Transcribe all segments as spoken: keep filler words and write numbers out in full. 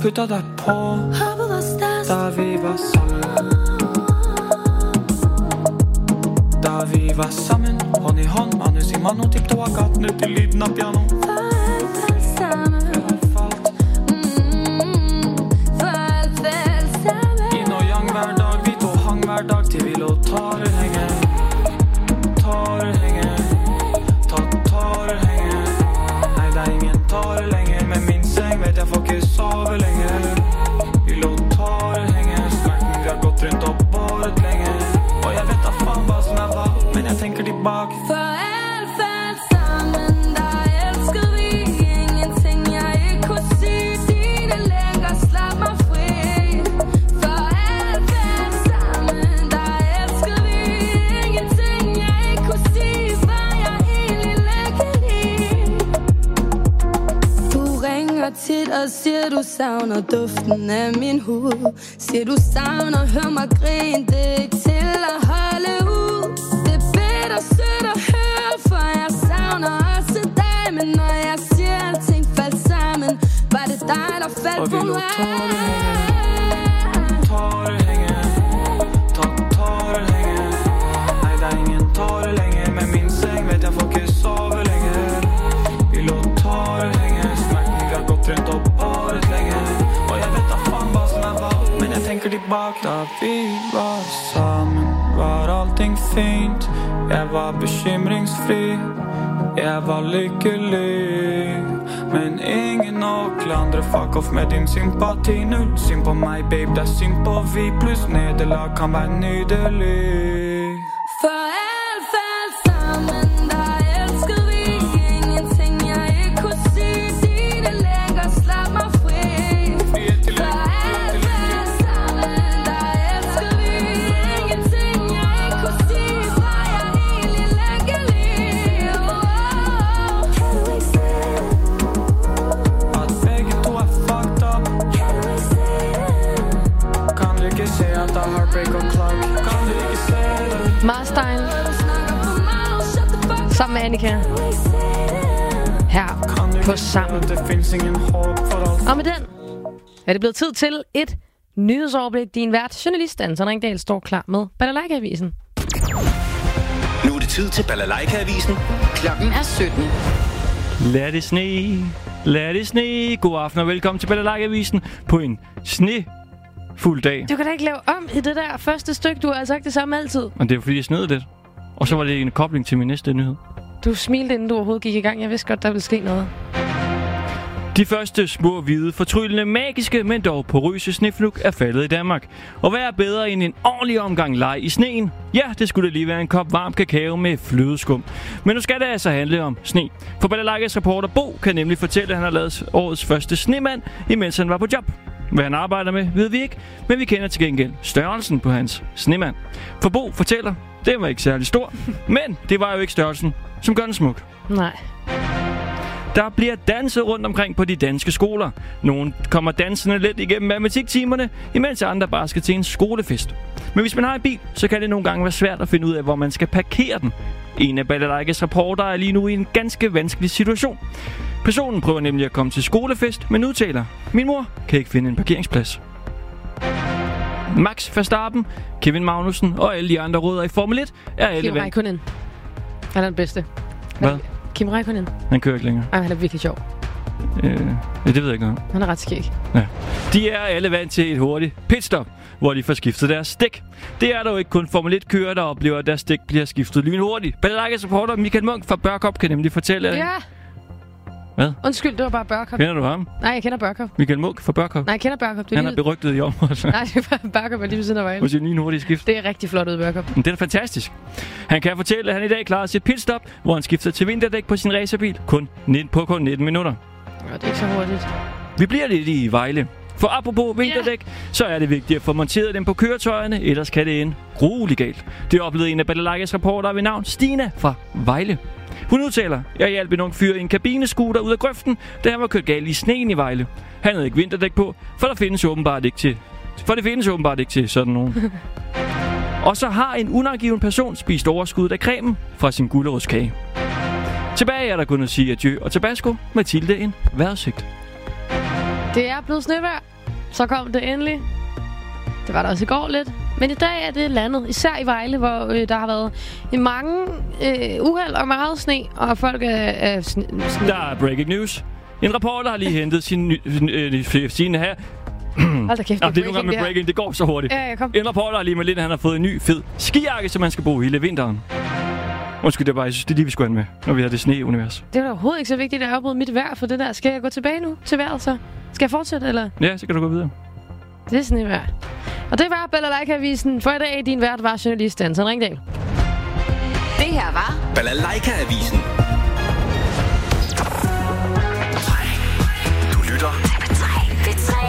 bytter dig på, da vi var sammen. Da vi var sammen, hånd i hånd, manus i mano, tipptoe gatene til lyden av piano. Hver dag til vi lå tar henge, tar henge, ta tar henge. Nei, det er ingen tar lenger, med min seng vet jeg får ikke sove lenger. Vi lå tar henge, smerten vi har gått rundt og båret lenge. Og jeg vet da faen hva som er hva, men jeg tenker tilbake. For alt falt sammen, da elsker vi ingenting jeg ikke kunne si. Dine længer slap mig fri. Tit og siger du savner duften af min hud. Siger du savner, hør mig grine. Det er ikke til at holde ud. Det er bitter sødt at høre, for jeg savner også dig. Men når jeg siger alting faldt sammen, var det dig der faldt på mig. Tårer hænge, tårer hænge. Nej, der er ingen tårer længe. Med min seng vet jeg får ikke sove længe. Vi lå tårer hænge. Gått rundt og båret lenge. Og jeg vet da faen hva som er hva, men jeg tenker tilbake. Da vi var sammen, var allting fint. Jeg var bekymringsfri, jeg var lykkelig. Men ingen å klandre, fuck off med din sympati. Null synd på meg, babe, det er synd på vi. Pluss nederlag kan være nydelig. For alt falt sammen, da elsker vi ingenting jeg ikke kunne si. Slap mig fri. For alt falt sammen, der elsker vi ingenting jeg ikke kunne sige. Var jeg egentlig lykkelig? At begge to er fucked up. Kan du ikke se at der er heartbreak og clock? Kan du ikke se det? Marstein sammen med Annika her på Sammen. Og med den er det blevet tid til et nyhedsoverblik. Din vært, journalist Anton Ringdal, står klar med Balalaika-avisen. Nu er det tid til Balalaika-avisen. Klokken er sytten. Lad det sne, lad det sne. God aften og velkommen til Balalaika-avisen på en snefuld dag. Du kan da ikke lave om i det der første stykke. Du har altså sagt det samme altid. Og det er fordi jeg sned lidt. Og så var det en kobling til min næste nyhed. Du smilte, inden du overhovedet gik i gang. Jeg vidste godt, der ville ske noget. De første små, hvide, fortryllende, magiske, men dog porøse snefnug er faldet i Danmark. Og hvad er bedre end en ordentlig omgang leg i sneen? Ja, det skulle da lige være en kop varm kakao med flødeskum. Men nu skal det altså handle om sne. For Balalaikas reporter Bo kan nemlig fortælle, at han har lavet årets første snemand, imens han var på job. Hvad han arbejder med, ved vi ikke, men vi kender til gengæld størrelsen på hans snemand. For Bo fortæller, det var ikke særlig stor, men det var jo ikke størrelsen, som gør den smuk. Nej. Der bliver danset rundt omkring på de danske skoler. Nogle kommer dansende let igennem matematiktimerne, imens andre bare skal til en skolefest. Men hvis man har en bil, så kan det nogle gange være svært at finde ud af, hvor man skal parkere den. En af Balalaikas reporter er lige nu i en ganske vanskelig situation. Personen prøver nemlig at komme til skolefest, men udtaler: min mor kan ikke finde en parkeringsplads. Max Verstappen, Kevin Magnussen og alle de andre rødder i Formel et er alle... Kim Räikkönen. Han er den bedste. Hvad? Kim Räikkönen. Han kører ikke længere. Ej, han er virkelig sjov. Øh, ja, det ved jeg ikke noget. Han er ret skæg. Ja. De er alle vant til et hurtigt pitstop, hvor de får skiftet deres dæk. Det er dog ikke kun Formel et-kører, der oplever, at deres dæk bliver skiftet lynhurtigt. Balalaikas reporter Michael Munk fra Børkop kan nemlig fortælle... Ja! Hvad? Undskyld, det var bare Børkop. Kender du ham? Nej, jeg kender Børkop. Michael Munk fra Børkop? Nej, jeg kender Børkop. Han er berygtet i området. Nej, det var Børkop, og lige ved siden af vejen. Hvor siger lynhurtigt skift? Det er rigtig flot ud, Børkop. Det er da fantastisk. Han kan fortælle, at han i dag klarer sit pitstop, hvor han skifter til vinterdæk på sin racerbil kun på kun nitten minutter. Ja, det er ikke så hurtigt. Vi bliver lidt i Vejle. For apropos vinterdæk, yeah. så er det vigtigt at få monteret dem på køretøjerne, ellers kan det ende grueligt galt. Det oplevede en af Balalaikas reporter ved navn Stina fra Vejle. Hun udtaler: jeg hjalp en ung fyr i en kabinescooter ud af grøften, da han var kørt galt i sneen i Vejle. Han havde ikke vinterdæk på, for der findes åbenbart ikke til. For det findes åbenbart ikke til sådan nogen. Og så har en unangiven person spist overskuddet af cremen fra sin gulerodskage. Tilbage er der kun at sige adieu og tabasco. Mathilde, en vejrudsigt. Det er blevet snevejr så kom det endelig. Det var der også i går lidt. Men i dag er det landet, især i Vejle, hvor øh, der har været mange øh, uheld og meget sne, og folk er, er sne, sne. Der er breaking news. En reporter har lige hentet sin, øh, sine her. Hold da kæft, ja, det er nogle gange med breaking, det går så hurtigt. Ja, ja, kom. En reporter har lige med lidt, at han har fået en ny fed skijakke, som man skal bruge hele vinteren. Undskyld, det er bare, jeg synes, det er lige, vi skulle have med, når vi har det sne-univers. Det er overhovedet ikke så vigtigt, at jeg afbryder mit vejr for det der. Skal jeg gå tilbage nu til vejret, så? Skal jeg fortsætte, eller? Ja, så kan du gå videre. Det er snevejr. Og det var Balalaika-avisen. For i dag, din vært var journalist Anton Ringdal. Det her var Balalaika-avisen. Du lytter P tre. P tre.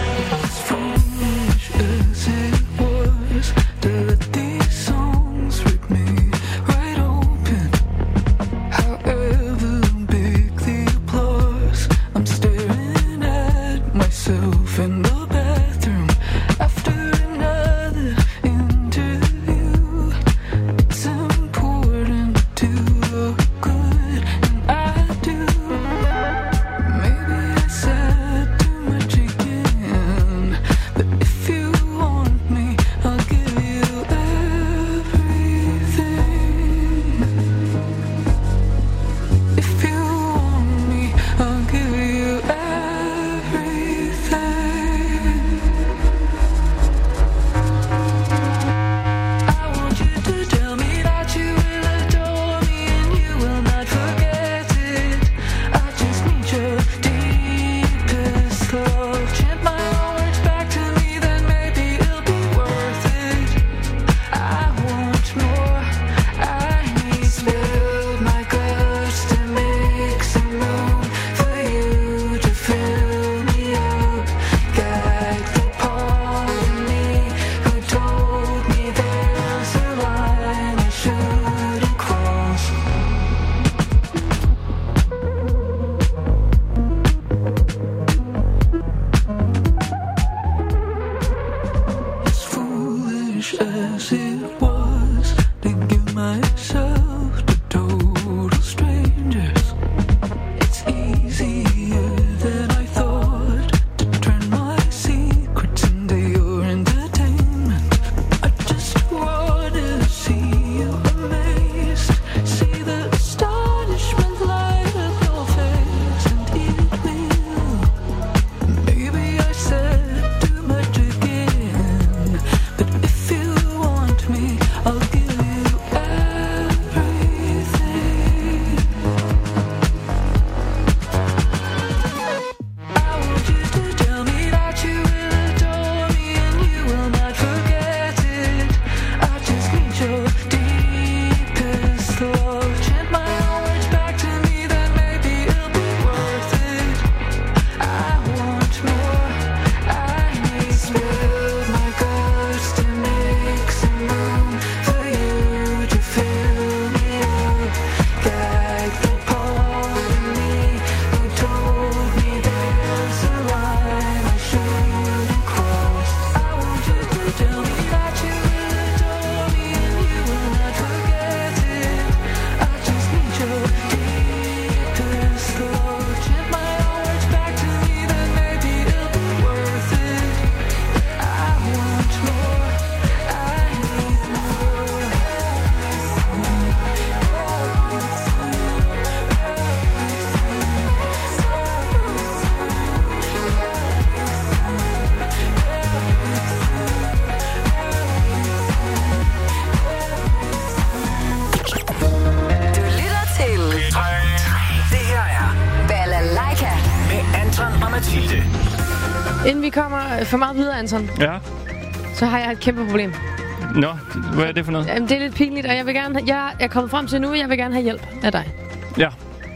Inden vi kommer for meget videre, Anton, ja. så har jeg et kæmpe problem. Nå, hvad er det for noget? Jamen, det er lidt pinligt, og jeg vil gerne... Jeg er kommet frem til nu, at jeg vil gerne have hjælp af dig. Ja.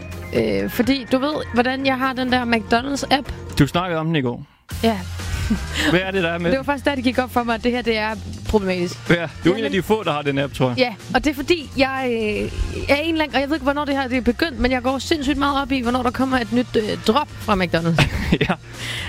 Øh, fordi du ved, hvordan jeg har den der McDonald's-app. Du snakkede om den i går. Ja. Hvad er det, der er med? Det var først da, det gik op for mig, at det her, det er problematisk. Ja, du er en af de få, der har den app, tror jeg. Ja, og det er fordi, jeg øh, er en lang, og jeg ved ikke, hvornår det her det er begyndt, men jeg går sindssygt meget op i, hvornår der kommer et nyt øh, drop fra McDonald's. Ja.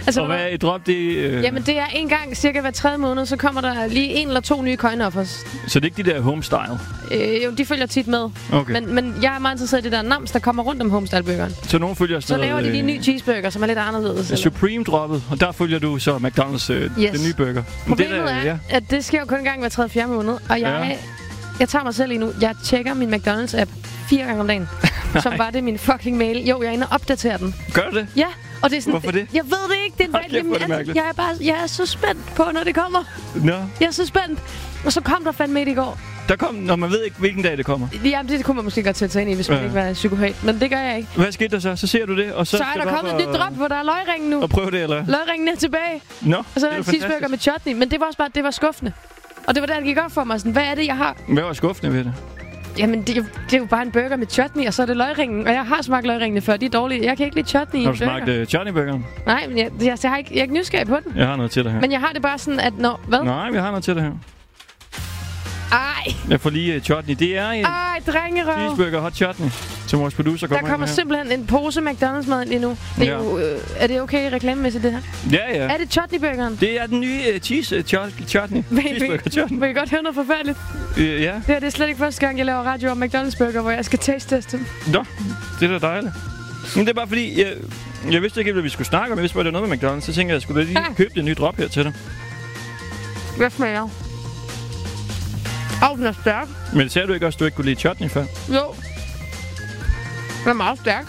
Altså, Og hvad er et drop, det... Øh... Jamen, det er en gang cirka hver tredje måned, så kommer der lige en eller to nye coin-offers. Så det er ikke de der homestyle? Øh, jo, de følger tit med. Okay. Men, men jeg er meget interesseret i det der nams, der kommer rundt om homestyle-burgeren. Så nogen følger Så laver de lige en ny cheeseburger, som er lidt anderledes. Supreme-droppet, og der følger du så McDonald's, øh, Yes. den nye burger. Problemet det der, er, ja. at det sker jo kun en gang hver tredje fjerde måned. Og jeg, Ja. jeg tager mig selv lige nu. Jeg tjekker min McDonald's-app fire gange om dagen. Som var det min fucking mail. Jo, jeg er inde og opdaterer den. Gør du det? Ja, og det er sådan... Hvorfor det? Jeg ved det ikke. Det er Hold kæft, hvor er det jeg, mærkeligt. jeg, er bare, jeg er så spændt på, når det kommer. Nå, Jeg er så spændt. Og så kom der fandme et i går. der kom... Når man ved ikke, hvilken dag det kommer. Jamen, det kunne man måske godt til at tage ind i, hvis man Ja. ikke var psykopat. Men det gør jeg ikke. Hvad skete der så? Så ser du det, og så... Så, så er skal der du kommet op et nyt og- drop, hvor der er løgringen nu. Og prøve det, eller? Løgringen er tilbage. Nå, Og så er der det en er cheeseburger fantastisk. med chutney. Men det var også bare, det var skuffende. Og det var der, det gik op for mig. Sådan, hvad er det, jeg har? Hvad var skuffende ved det? Jamen, det, er jo- det er jo bare en burger med chutney, og så er det løgringen. Og jeg har smagt løgringene før, de er dårlige. Jeg kan ikke lide chutney i Har en du burger. smagt uh, Johnny-burgeren? Nej, men jeg, jeg, jeg, har ikke, jeg er ikke nysgerrig på den. Jeg har noget til dig her. Men jeg har det bare sådan, at når... Hvad? Nej, jeg har noget til dig her. Ej, Jeg får lige uh, chutney. Det er en ej, drengerøv. cheeseburger hot chutney, som vores producer Der kommer kommer ind simpelthen en pose McDonald's-mad lige nu. Det er, Ja. jo, øh, er det okay reklamemæssigt, det her? her. Ja, ja. Er det chutney-burgeren? Det er den nye uh, cheese uh, ch- chutney. Cheeseburger chutney. Vil I godt høre noget forfærdeligt? Uh, ja. Det her det er slet ikke første gang, jeg laver radio om McDonald's-burger, hvor jeg skal taste-teste dem. Nå, det er da dejligt. Men det er bare fordi, jeg, jeg vidste ikke, hvad vi skulle snakke om. Jeg vidste bare, det var noget med McDonald's. Så tænkte jeg, jeg skulle lige Ah. købe det nye drop her til dig. Hvad smager? Åh, den er stærk. Men sagde du ikke også, at du ikke kunne lide chutney før? Jo. Den er meget stærk.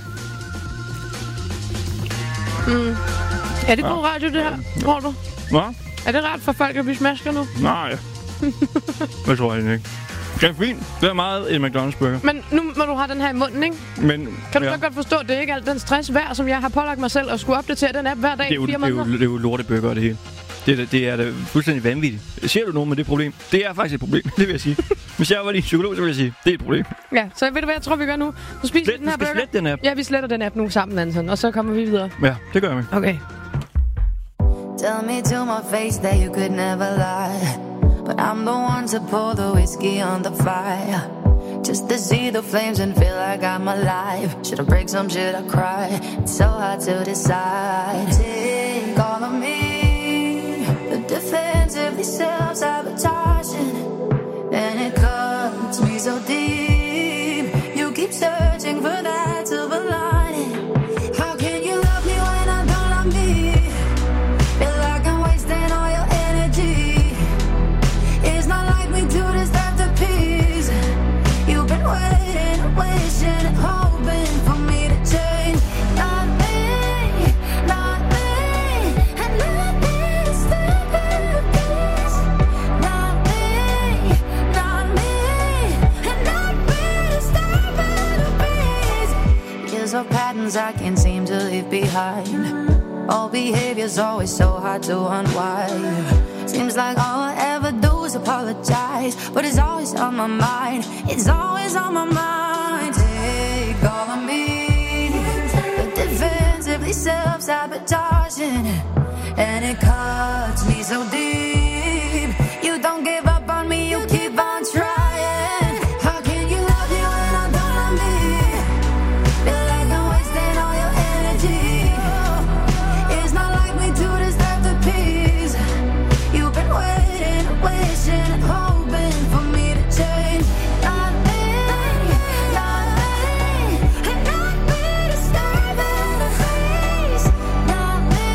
Mm. Er det god radio, det her? Tror du? Hvad? Er det rart for folk at blive smasker nu? Nej. Det tror jeg egentlig ikke. Det er fint. Det er meget en McDonald's-burger. Men nu må du have den her i munden, ikke? Men Kan du ja, så godt forstå, at det er ikke alt den stress værd, som jeg har pålagt mig selv at skulle opdatere den app hver dag det er jo, i fire det er jo, måneder? det er jo lortebøger det hele. Det er, da- det er da fuldstændig vanvittigt. Ser du nogen med det problem? Det er faktisk et problem, det vil jeg sige. Hvis jeg var din psykolog, så ville jeg sige, det er et problem. Ja, så ved du hvad jeg tror, vi gør nu? Nu spiser vi Slet, den du her skal burger. slette den app. Ja, vi sletter den app nu sammen, Anton, og så kommer vi videre. Ja, det gør vi. Okay. Tell me to my face that you could never lie. But I'm the one to pour the whiskey on the fire. Just to see the flames and feel like I'm alive. Should I break some, should I cry? It's so hard to decide. Take all of me, the defensively self-sabotaging. And it cuts me so deep. You keep searching for that silver lining. How can you love me when I don't love me? Feel like I'm wasting all your energy. It's not like we do this after peace. You've been waiting, wishing and hoping for me to change. Not me, not me, and not me to step in peace. Not me, not me, and not me to step in peace. Years of patterns I can't seem to leave behind. All behavior's always so hard to unwind. Seems like all I ever do is apologize, but it's always on my mind. It's always on my mind. Take all of me, but defensively self-sabotaging, and it cuts me so deep. You don't give up on me, you keep on trying. How can you love me when I don't love me? Feel like I'm wasting all your energy. It's not like we do this after peace. You've been waiting, wishing and hoping for me to change. Not me, not me, and not me to step in the face. Not me,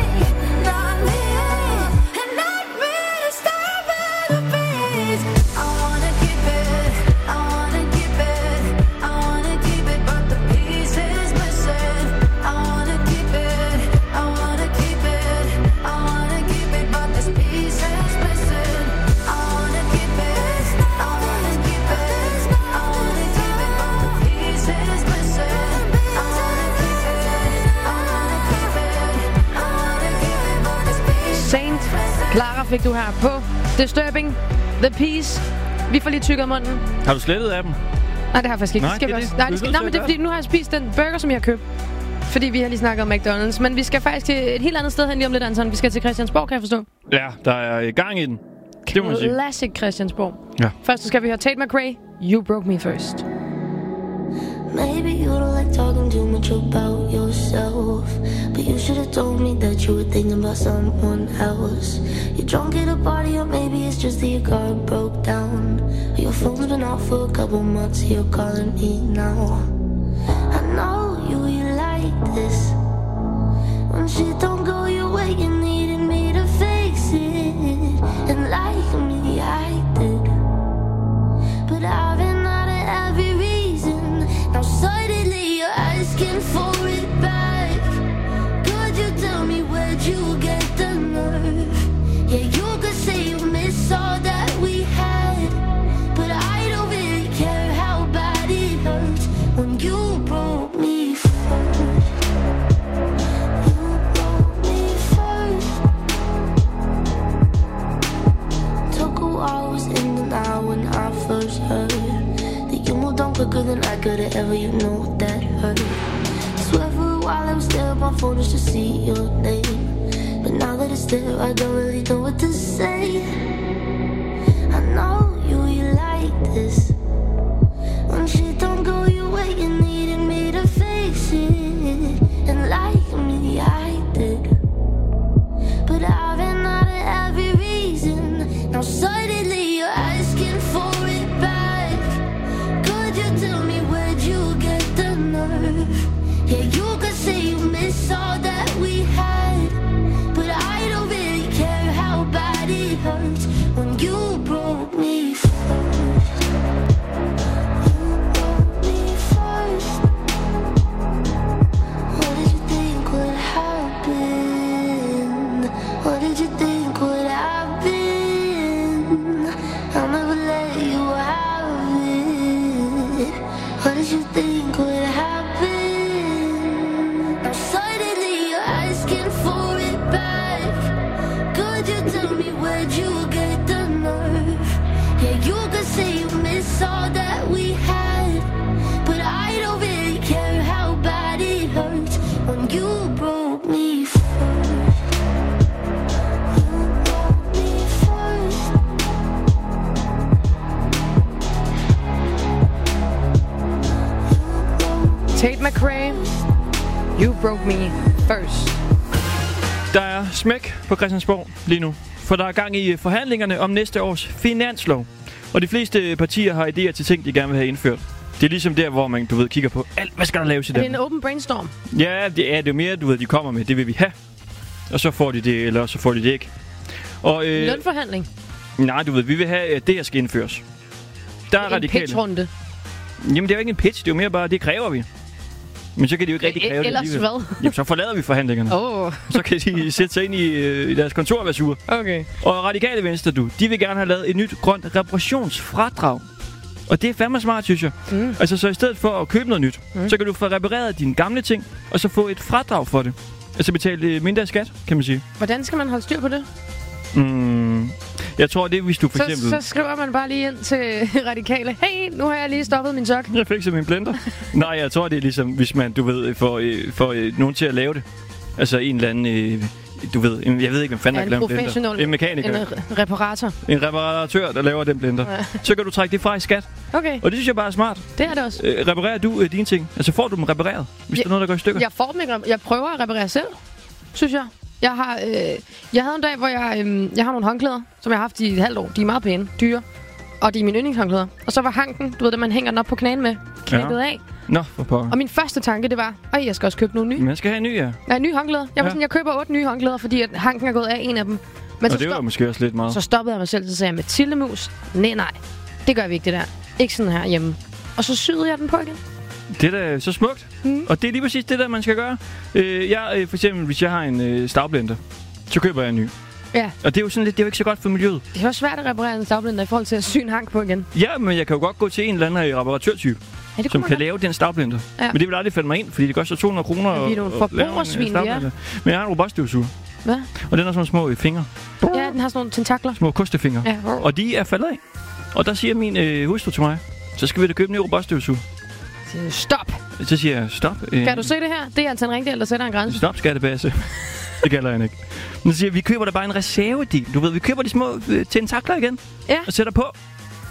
not me, and not me to step in the face. I wanna keep it, I wanna keep it, I wanna keep it, but the pieces missing. I wanna keep it, I wanna keep it, I wanna keep it, but this piece is missing. I wanna keep it, I wanna keep it, I wanna keep it, but the piece is missing. I wanna keep it, I wanna keep it, I wanna keep it, but this piece is Saint Clara fik du her på Disturbing The Peace. Vi får lige tykket munden. Har du slettet appen? Nej, det har jeg faktisk ikke. Nej, Det skal det er vi det. også. Nej, Du det er skal, nødt nej, til men at det er gøre fordi, nu har jeg spist den burger, som jeg har købt. Fordi vi har lige snakket om McDonald's. Men vi skal faktisk til et helt andet sted hen lige om lidt, Anton. Vi skal til Christiansborg, kan jeg forstå. Ja, der er gang i den. Det må man sige. Classic Christiansborg. Ja. Først så skal vi høre Tate McRae. You Broke Me First. Maybe you don't like talking too much about yourself, but you should have told me that you were thinking about someone else. You're drunk at a party, or maybe it's just that your car broke down. Your phone's been off for a couple months, you're calling me now. I know you, you like this. When shit don't go your way, you needed me to fix it. And like me, I did. But I've been out of every reason. Now suddenly you're asking for it back. Could you tell me where'd you get the nerve? Yeah, you could say you miss all that we had, but I don't really care how bad it hurts when you broke me first. You broke me first. Took a while, was in the now when I first heard that you moved on quicker than I could have ever, you know that hurt. Swear for a while I was there on my phone just to see your name, but now that it's there I don't really know what to say. I know you, you like this. When shit don't go your way, you needed me to fix it. And like me, I did. But I've been out of every reason. Now suddenly you're asking for it back. Could you tell me where'd you get the nerve? Yeah, you could say you miss all that we had, but I don't really care how bad it hurts when you broke me first. What did you think would happen? I'll never let you have it. What did you think would happen? Now suddenly you're asking for it back. Could you tell me where'd you get the nerve? Yeah, you could say you miss all that we had, but I don't really care how bad it hurts when you broke me first. Tate McRae, You Broke Me First. Der er smæk på Christiansborg lige nu, for der er gang i forhandlingerne om næste års finanslov. Og de fleste partier har idéer til ting, de gerne vil have indført. Det er ligesom der, hvor man, du ved, kigger på alt. Hvad skal der laves i det? dem? Det er en open brainstorm. Ja, det er det er mere, du ved, de kommer med. Det vil vi have. Og så får de det, eller så får de det ikke. Og, øh, lønforhandling? Nej, du ved, vi vil have, at det her skal indføres. Der er en radikale. pitchrunde? Jamen, det er jo ikke en pitch. Det er jo mere bare, det kræver vi. Men så kan de jo ikke rigtig kræve Ellers det. Ellers hvad? Jamen, så forlader vi forhandlingerne. Oh. Så kan de sætte sig ind i, øh, i deres kontor og være sure. Okay. Og Radikale Venstre, du, de vil gerne have lavet et nyt grønt reparationsfradrag. Og det er fandme smart, synes jeg. Mm. Altså, så i stedet for at købe noget nyt, mm. så kan du få repareret dine gamle ting, og så få et fradrag for det. Altså betale mindre skat, kan man sige. Hvordan skal man holde styr på det? Mm, jeg tror, det er, hvis du for så, eksempel... Så skriver man bare lige ind til Radikale. Hey, nu har jeg lige stoppet min sok. Jeg fik så min blender. Nej, jeg tror, det er ligesom, hvis man, du ved, får, får nogen til at lave det. Altså en eller anden... Øh, du ved, en, jeg ved ikke, hvem fanden ja, der laver en blender. En mekaniker. En re- reparator. En reparatør, der laver den blender. Ja. Så kan du trække det fra i skat. Okay. Og det synes jeg bare er smart. Det er det også. Øh, reparerer du øh, dine ting? Altså får du dem repareret, hvis jeg, der er noget, der går i stykker? Jeg får dem ikke. Jeg prøver at reparere selv, synes jeg. Jeg har, øh, jeg havde en dag, hvor jeg, øh, jeg har nogle håndklæder, som jeg har haft i et halvt år. De er meget pæne, dyre. Og de er mine yndlingshåndklæder. Og så var hanken, du ved, det man hænger den op på knæen med, knækket ja. af. Nå, for pokker. Og min første tanke, det var, at jeg skal også købe nogle nye. Men jeg skal have en ny, ja. Ja, nye håndklæder. Jeg var ja. sådan, jeg køber otte nye håndklæder, fordi at hanken er gået af en af dem. Men og det var måske også lidt meget. Så stoppede jeg mig selv, så sagde jeg, Mathilde Mus, nej, nej, det gør vi ikke det der. Ikke sådan her hjemme. Og så syede jeg den på igen. Det er da så smukt. Mm. Og det er lige præcis det der, man skal gøre. Øh, jeg, øh, for eksempel, hvis jeg har en øh, stavblender, så køber jeg en ny. Ja. Og det er jo sådan lidt, det er jo ikke så godt for miljøet. Det er jo svært at reparere en stavblender i forhold til at sy en hank på igen. Ja, men jeg kan jo godt gå til en eller anden reparatørtype, ja, som kan godt lave den stavblender. Ja. Men det vil aldrig falde mig ind, fordi det koster to hundrede kroner. Ja, vi er nogle forbrugersvin, ja. Men jeg har en robotstøvsuger. Hvad? Og den har sådan små fingre. Ja, den har sådan nogle tentakler. Små kostefingre. Ja. Og de er faldet af. Og der siger min øh, hustru til mig, så skal vi da købe en ny robotstøvsuger. Stop! Så siger jeg, stop. Øh, kan du se det her? Det er altså en ringdel, der sætter en grænse. Stop, skattebasse. Det gælder jeg ikke. Men så siger vi køber da bare en reservedel. Du ved, vi køber de små øh, tentakler igen. Ja. Og sætter på.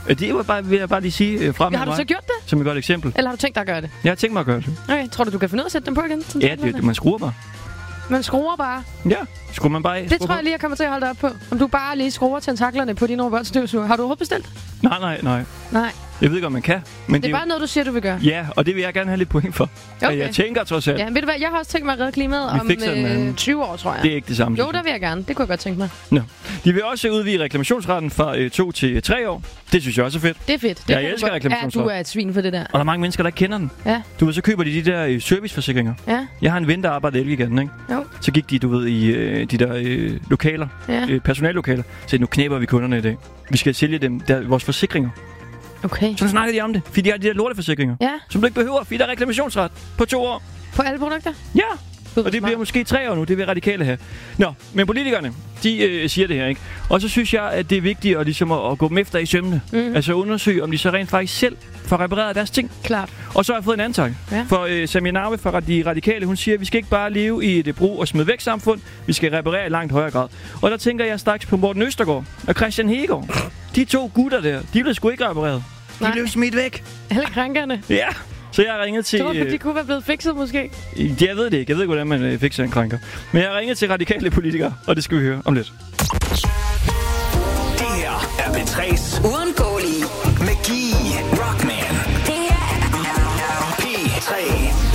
Øh, Det var bare, vil jeg bare lige sige øh, frem Ja, med har du mig, så gjort det? som et godt eksempel. Eller har du tænkt dig at gøre det? Jeg har tænkt mig at gøre det. Okay, tror du, du kan finde ud af at sætte dem på igen? Sådan Ja, taklerne? det, man skruer bare. Man skruer bare. Ja, skruer man bare af. Det skruer tror på. jeg lige, jeg kommer til at holde dig op på. Om du bare lige skruer tentaklerne på dine robotstøvsuger. Har du overhovedet bestilt? Nej, nej, nej. Nej. Jeg ved ikke, om man kan. Men Det er jo- bare noget, du siger, du vil gøre. Ja, og det vil jeg gerne have lidt point for. Okay. Okay. Jeg tænker trods alt, Ja, ved du hvad? Jeg har også tænkt mig at redde klimaet Vi om fikser den øh, anden. tyve år, tror jeg. det er ikke det samme. Jo, der vil jeg gerne. Det kunne jeg godt tænke mig. Nå. De vil også udvide reklamationsretten fra øh, to til tre år. Det synes jeg også er fedt. Det er fedt. Det Jeg kan du elsker godt. reklamationsret. Ja, du er et svin for det der. Og der er mange mennesker, der ikke kender den. Ja. Du ved, så køber de de der øh, serviceforsikringer. Ja. Jeg har en ven, der arbejder i Elgiganten, ikke? Jo. Så gik de, du ved, i øh, de der øh, lokaler, Ja. øh, personallokaler. Så nu knæber vi kunderne i dag. Vi skal sælge dem der, vores forsikringer. Okay. Så snakker de om det, fordi de har de der lorteforsikringer. Ja. Som du ikke behøver, fordi der er reklamationsret på to år. På alle produkter? Ja. Gud, Og det bliver måske tre år nu, det vil radikale have. Nå, men politikerne, de øh, siger det her, ikke? Og så synes jeg, at det er vigtigt at, ligesom at, at gå dem efter i sømne. Mhm. Altså undersøge, om de så rent faktisk selv får repareret deres ting. Klart. Og så har jeg fået en anden tanke. Ja. For øh, Samia Nawa fra de radikale, hun siger, at vi skal ikke bare leve i et brug og smid væk samfund. Vi skal reparere i langt højere grad. Og der tænker jeg straks på Morten Østergaard og Christian Hegaard. De to gutter der, de blev sgu ikke repareret. De Nej. blev smidt væk. Alle krænkerne. Ja. Så jeg har ringet til... Tror du, øh, de kunne være blevet fikset måske? Jeg ved det ikke. Jeg ved ikke, hvordan man øh, fikser en krænker. Men jeg har ringet til radikale politikere, og det skal vi høre om lidt. Det her er P tre's Uundgåelige. Magi Rockman. Det her er P tre.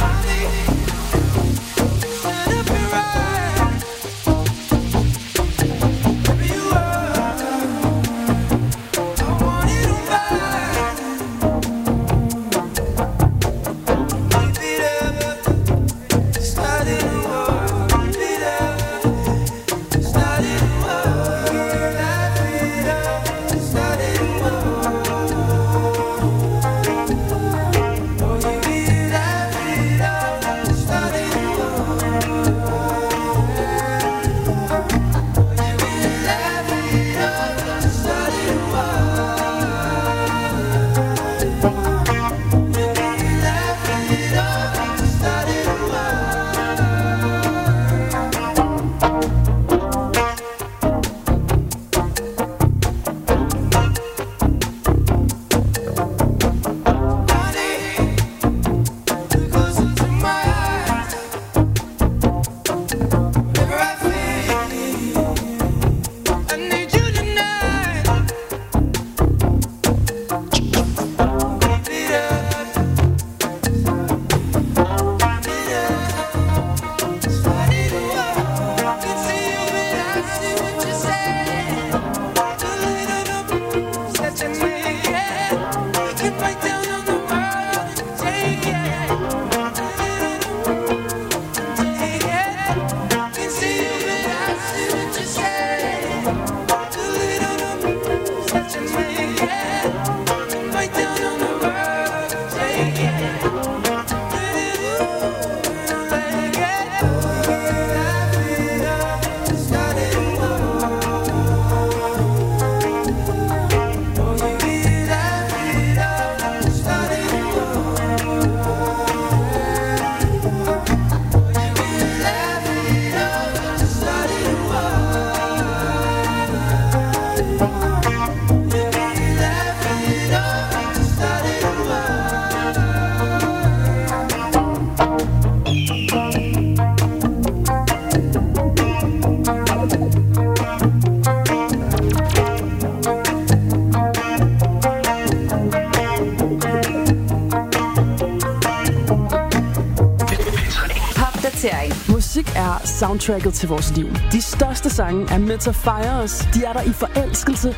Musik er soundtracket til vores liv. De største sange er med til at fejre os. De er der i forelskelse.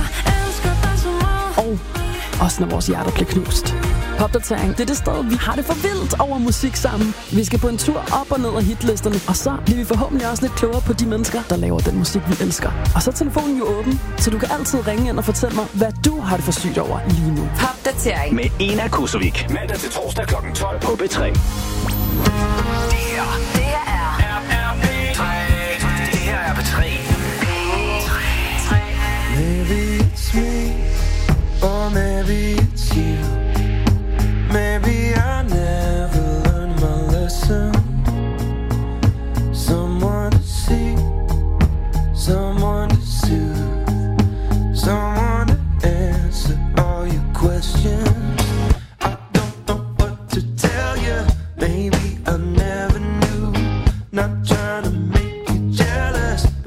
Og også når vores hjerter bliver knust. Popdatering, det er det sted, vi har det for vildt over musik sammen. Vi skal på en tur op og ned af hitlisterne, og så bliver vi forhåbentlig også lidt klogere på de mennesker, der laver den musik, vi elsker. Og så er telefonen jo åben, så du kan altid ringe ind og fortælle mig, hvad du har det for sygt over lige nu. Popdatering. Med Ena Kusovik. Mandag til torsdag klokken tolv på P tre. Det her Det her er er, er P tre. Det her er P tre. Maybe it's me, or maybe it's you. Maybe I never learned my lesson. Someone to see, someone to soothe, someone to answer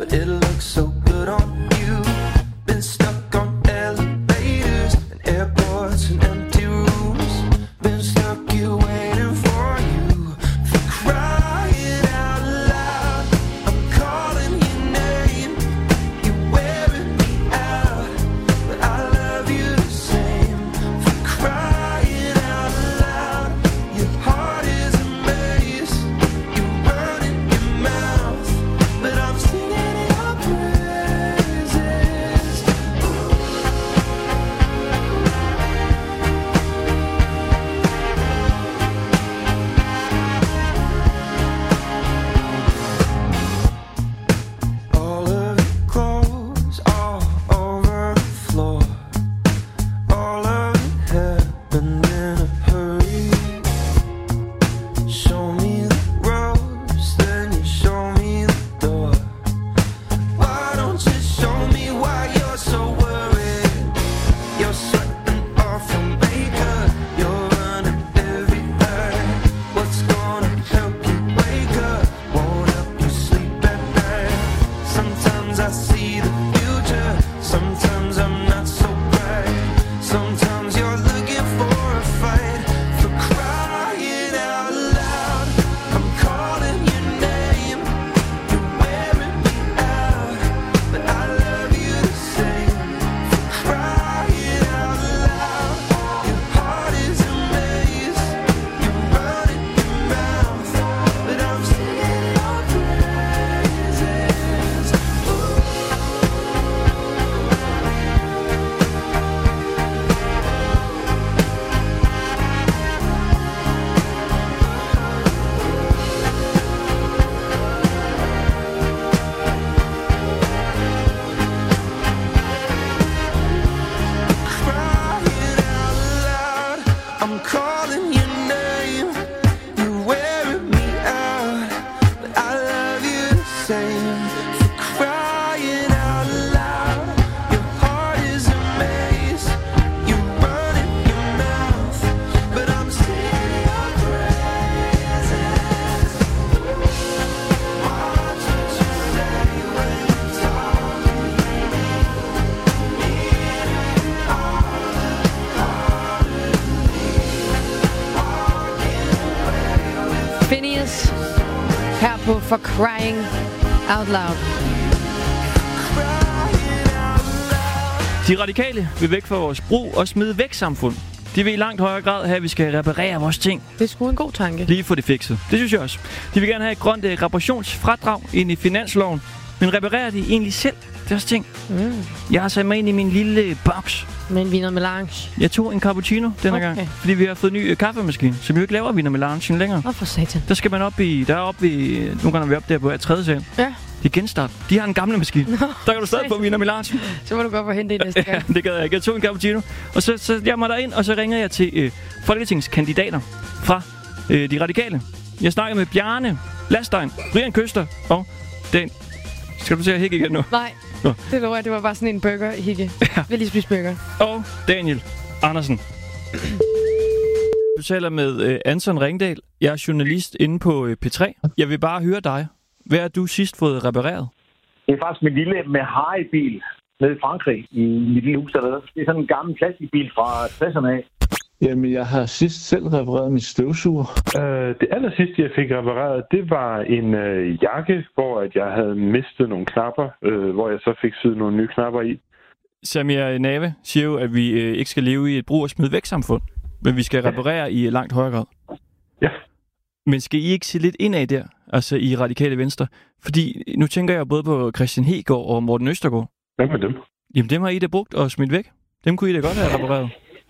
but it looks so good on you. Been stuck on elevators and airports and empty rooms. Been stuck here waiting for you, for crying out loud. I'm calling your name, you're wearing me out, but I love you the same. For crying out loud, your heart is a maze. You run in your mouth, but I'm singing your praises. All of your clothes all over the floor. All of it happened in a hurry. Show me the ropes, then you show me the door. Why don't you show me why you're so worried? You're sweating off your makeup, you're running everywhere. What's gonna help you wake up? Won't help you sleep at night. Sometimes I see the future, sometimes I'm not so bright. Sometimes you're looking for a fight, for crying out loud. I'm calling your name, you're wearing me out, but I love you the same. For crying out loud, your heart is a maze. You run in your mouth, but I'm singing your praises. Crying out loud, I'm calling your name. You're wearing me out, but I love you the same. For crying out loud, your heart is a maze. You run in your mouth, but I'm singing your praises. What did you say when you told me? Phineas her på For Crying Out Loud. De radikale vil væk fra vores brug og smide væk samfund. De vil i langt højere grad have, at vi skal reparere vores ting. Det er sgu en god tanke. Lige få det fikset. Det synes jeg også. De vil gerne have et grønt uh, reparationsfradrag ind i finansloven. Men reparerer de egentlig selv deres ting? Mm. Jeg har sat mig ind i min lille boks. Med en viner melange. Jeg tog en cappuccino denne Okay. gang. Fordi vi har fået en ny uh, kaffemaskine, som jo ikke laver viner melange længere. Åh, for satan. Der skal man op i... Der er op i... Nu kan vi op der på hver tredje sal. Ja. De er genstart. De har en gamle maskine. Nå, Der kan du stadig få viner melange. så må du godt få hentet det næste Ja, gang. det gad jeg ikke. Jeg tog en cappuccino, og så, så jeg måtte ind, og så ringede jeg til øh, folketingskandidater fra øh, de radikale. Jeg snakkede med Bjarne Lastein, Brian Køster og den... Skal du se at hikke igen nu? Nej, Nå. det lover jeg. Det var bare sådan en burger, Hikke. Ja. Vil lige spise burger. Og Daniel Andersen. Du taler med øh, Anton Ringdal. Jeg er journalist inde på øh, P tre. Jeg vil bare høre dig. Hvad har du sidst fået repareret? Det er faktisk min lille Mehari-bil nede i Frankrig, i mit lille hus dernede. Det er sådan en gammel klassikbil fra tresserne af. Jamen, jeg har sidst selv repareret min støvsuger. Øh, det aller sidste, jeg fik repareret, det var en øh, jakke, hvor at jeg havde mistet nogle knapper, øh, hvor jeg så fik syet nogle nye knapper i. Samir Nave siger jo, at vi øh, ikke skal leve i et brug- og smid væk samfund, men vi skal reparere i langt højere grad. Ja. Men skal I ikke se lidt indad der, altså i Radikale Venstre? Fordi nu tænker jeg både på Christian Hegård og Morten Østergaard. Hvad med dem? Jamen dem har I da brugt og smidt væk. Dem kunne I da godt have repareret.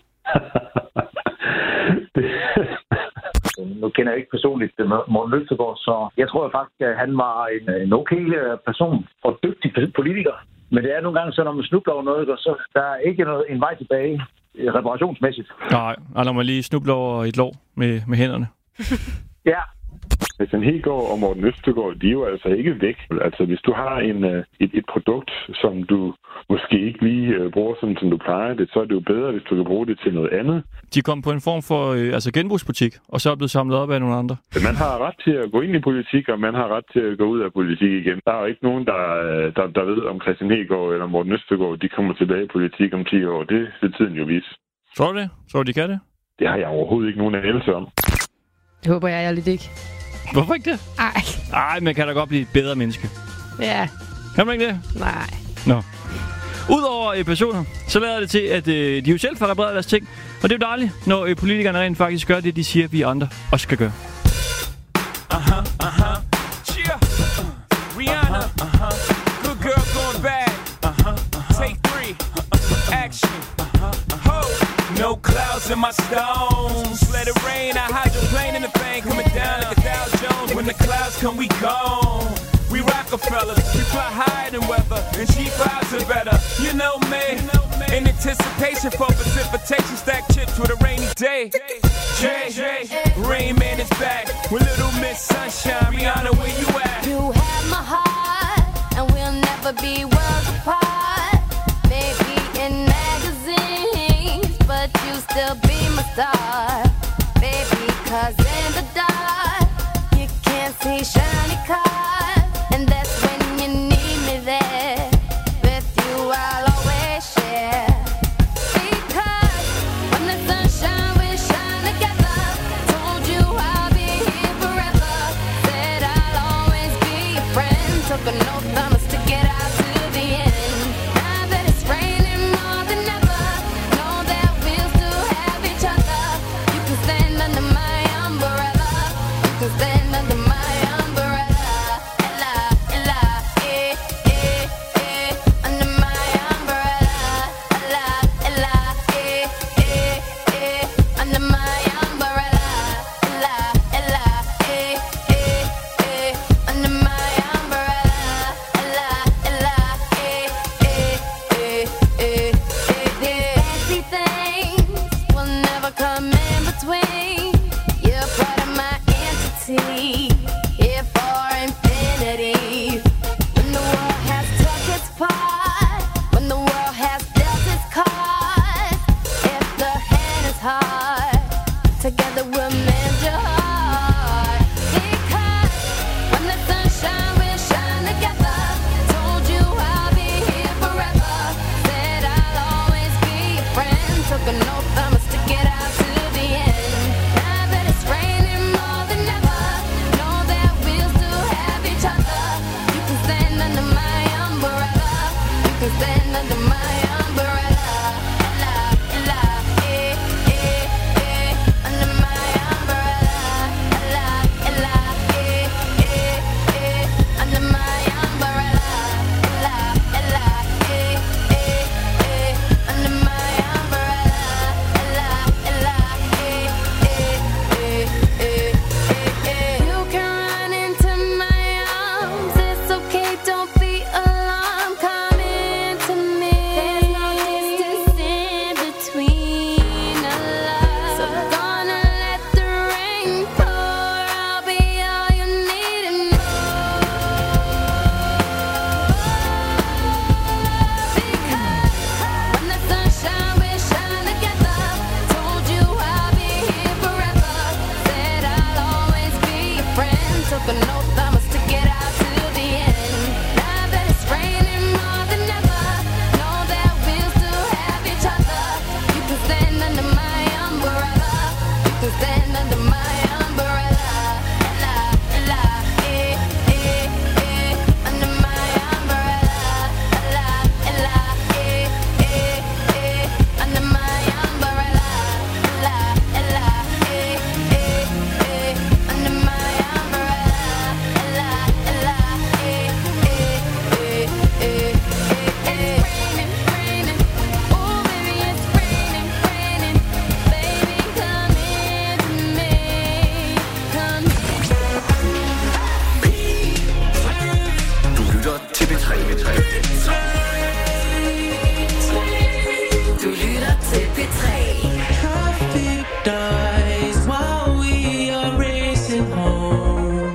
Nu kender jeg ikke personligt Morten Østergaard, så jeg tror faktisk, at han var en, en okay person og dygtig politiker. Men det er nogle gange så, når man snubler over noget, så der er ikke noget, en vej tilbage reparationsmæssigt. Nej, og når man lige snubler over et lår med, med hænderne. Ja. Christian Hegaard og Morten Østergaard, de er jo altså ikke væk. Altså, hvis du har en, et, et produkt, som du måske ikke lige uh, bruger sådan, som du plejer det, så er det jo bedre, hvis du kan bruge det til noget andet. De kom på en form for øh, altså genbrugsbutik, og så er blevet samlet op af nogle andre. Man har ret til at gå ind i politik, og man har ret til at gå ud af politik igen. Der er jo ikke nogen, der, der, der ved, om Christian Hegaard eller Morten Østergaard, de kommer tilbage i politik om ti år. Det vil tiden jo vise. Tror du det? Tror du, de kan det? Det har jeg overhovedet ikke nogen anelse om. Det håber jeg ærligt ikke. Hvorfor ikke det? Ej. Ej, man kan da godt blive et bedre menneske. Ja. Kan man ikke det? Nej. Nå. Udover øh, personer, så lader det til, at øh, de jo selv får repareret deres ting. Og det er jo dejligt, når øh, politikerne rent faktisk gør det, de siger, at vi andre også skal gøre. Aha, aha. Cheer. Uh, Rihanna. Uh-huh. Good girl going bad. Uh-huh. Take three. Action. Ho. No clouds in my stones. Let it rain. I hydroplane in the thing coming down like a Dow Jones. When the clouds come, we gone. We Rockefellers, we fly higher than weather, and cheap vibes are better. You know me, in anticipation for precipitation, stack chips with a rainy day. Jay, Rain Man is back with Little Miss Sunshine. Rihanna, where you at? You have my heart, and we'll never be worlds apart. Maybe in magazines, but you still be my star. Baby, cause in the dark, you can't see shiny cars. And that's when you need me there. With you I'll always share. Because when the sunshine will shine together. Told you I'll be here forever. Said I'll always be your friend. Took an oath I'ma stick it out to the end. Now that it's raining more than ever, know that we'll still have each other. You can stand under my umbrella. You can stand under my umbrella. Together we'll mend your heart. Because when the sunshine will shine together. Told you I'll be here forever. Said I'll always be your friend. Took an oath I'ma stick it out to the end. Now that it's raining more than ever, know that we'll still have each other. You can stand under my umbrella. You can stand under my umbrella. Dies while we are racing home.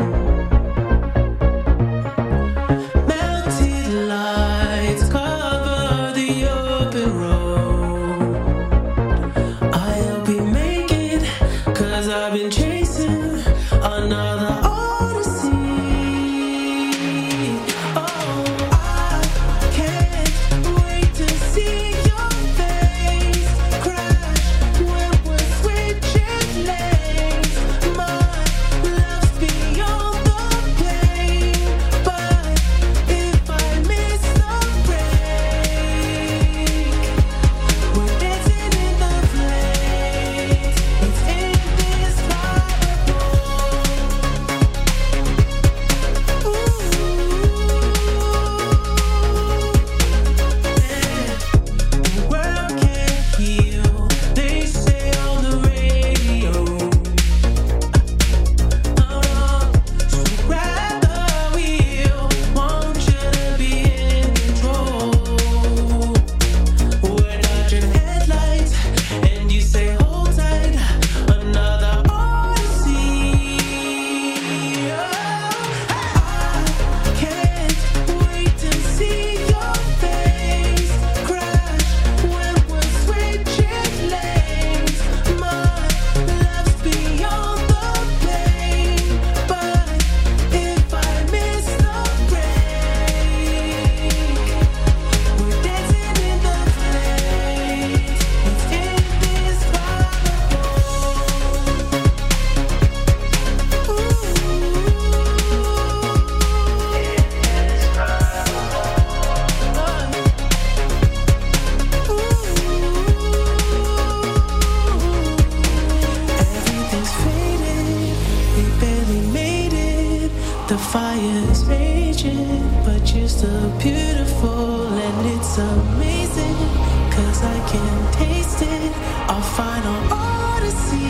so beautiful and it's amazing, 'cause I can taste it, our final odyssey.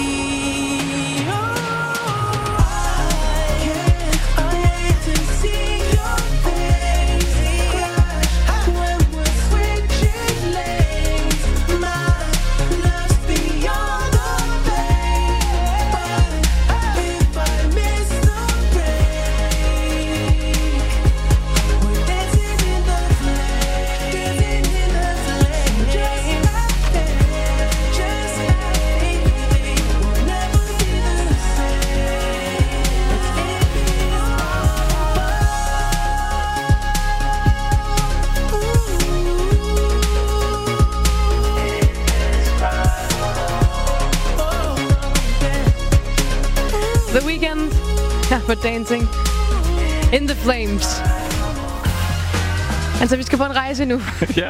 The Weeknd for Dancing in the Flames. Altså, vi skal på en rejse nu. Ja.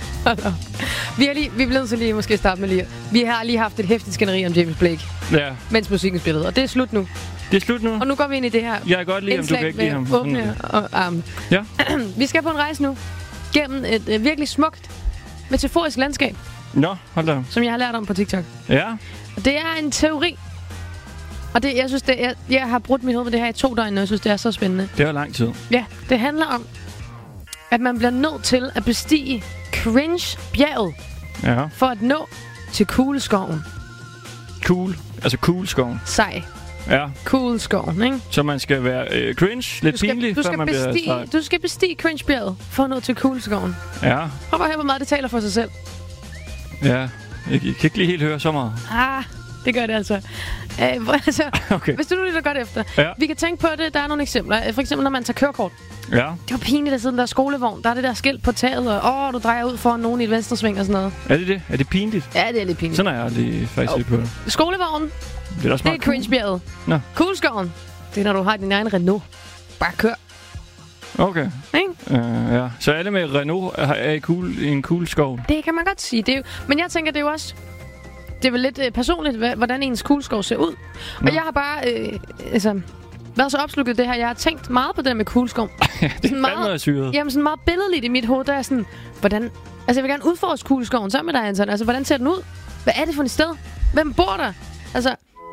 Vi har lige, vi er blevet så lige måske starte med lige. Vi har lige haft et hæftigt skænderi om James Blake, Ja. mens musikken spillede, og det er slut nu. Det er slut nu. Og nu går vi ind i det her. Jeg kan godt lide, om du kan ikke lide ham. Åbne og arme. Ja. Vi skal på en rejse nu gennem et øh, virkelig smukt metaforisk landskab, Nå, hold da. som jeg har lært om på TikTok. Ja. Og det er en teori. Og det, jeg synes, det, jeg, jeg har brugt mit hoved med det her i to døgn, og jeg synes, det er så spændende. Det var lang tid. Ja, det handler om, at man bliver nødt til at bestige Cringe-bjerget Ja. for at nå til Kuleskoven. Cool. Altså cool skoven. Sej. Ja. Kuleskoven, ikke? Så man skal være øh, cringe, lidt Du skal, pinlig, du før skal, man bliver bestige, sej. du skal bestige Cringe-bjerget for at nå til Kuleskoven. Ja. Prøv at høre, hvor meget det taler for sig selv. Ja. Jeg, jeg kan ikke lige helt høre så meget. Ah, det gør det altså. Øh, hvor- altså Okay. hvis du nu lytter godt efter. Ja. Vi kan tænke på det, der er nogle eksempler. For eksempel, når man tager kørekort. Ja. Det var pinligt at sidde den der skolevogn. Der er det der skilt på taget, og åh, du drejer ud foran nogen i et venstresving og sådan noget. Er det det? Er det pinligt? Ja, det er lidt pinligt. Sådan er jeg aldrig faktisk Jo. lidt på det. Skolevognen, Det er da også det er meget cool. Cringe-bjerget. Nå. Kuleskoven, det er når du har din egen Renault. Bare kør, Okay. ikke? Uh, ja. Så alle med Renault er, er i, cool, i en cool skov. Det kan man godt sige. Det er jo, men jeg tænker, det er jo også... Det er vel lidt øh, personligt, hva- hvordan ens kugleskov ser ud. Nå. Og jeg har bare øh, altså, været så opslukket af det her. Jeg har tænkt meget på det der med kugleskov. Det er fandme syret. Jamen sådan meget billedligt i mit hoved. Der er sådan, hvordan... Altså jeg vil gerne udforske kugleskoven sammen med dig, Anton. Altså hvordan ser den ud? Hvad er det for et sted? Hvem bor der? Altså...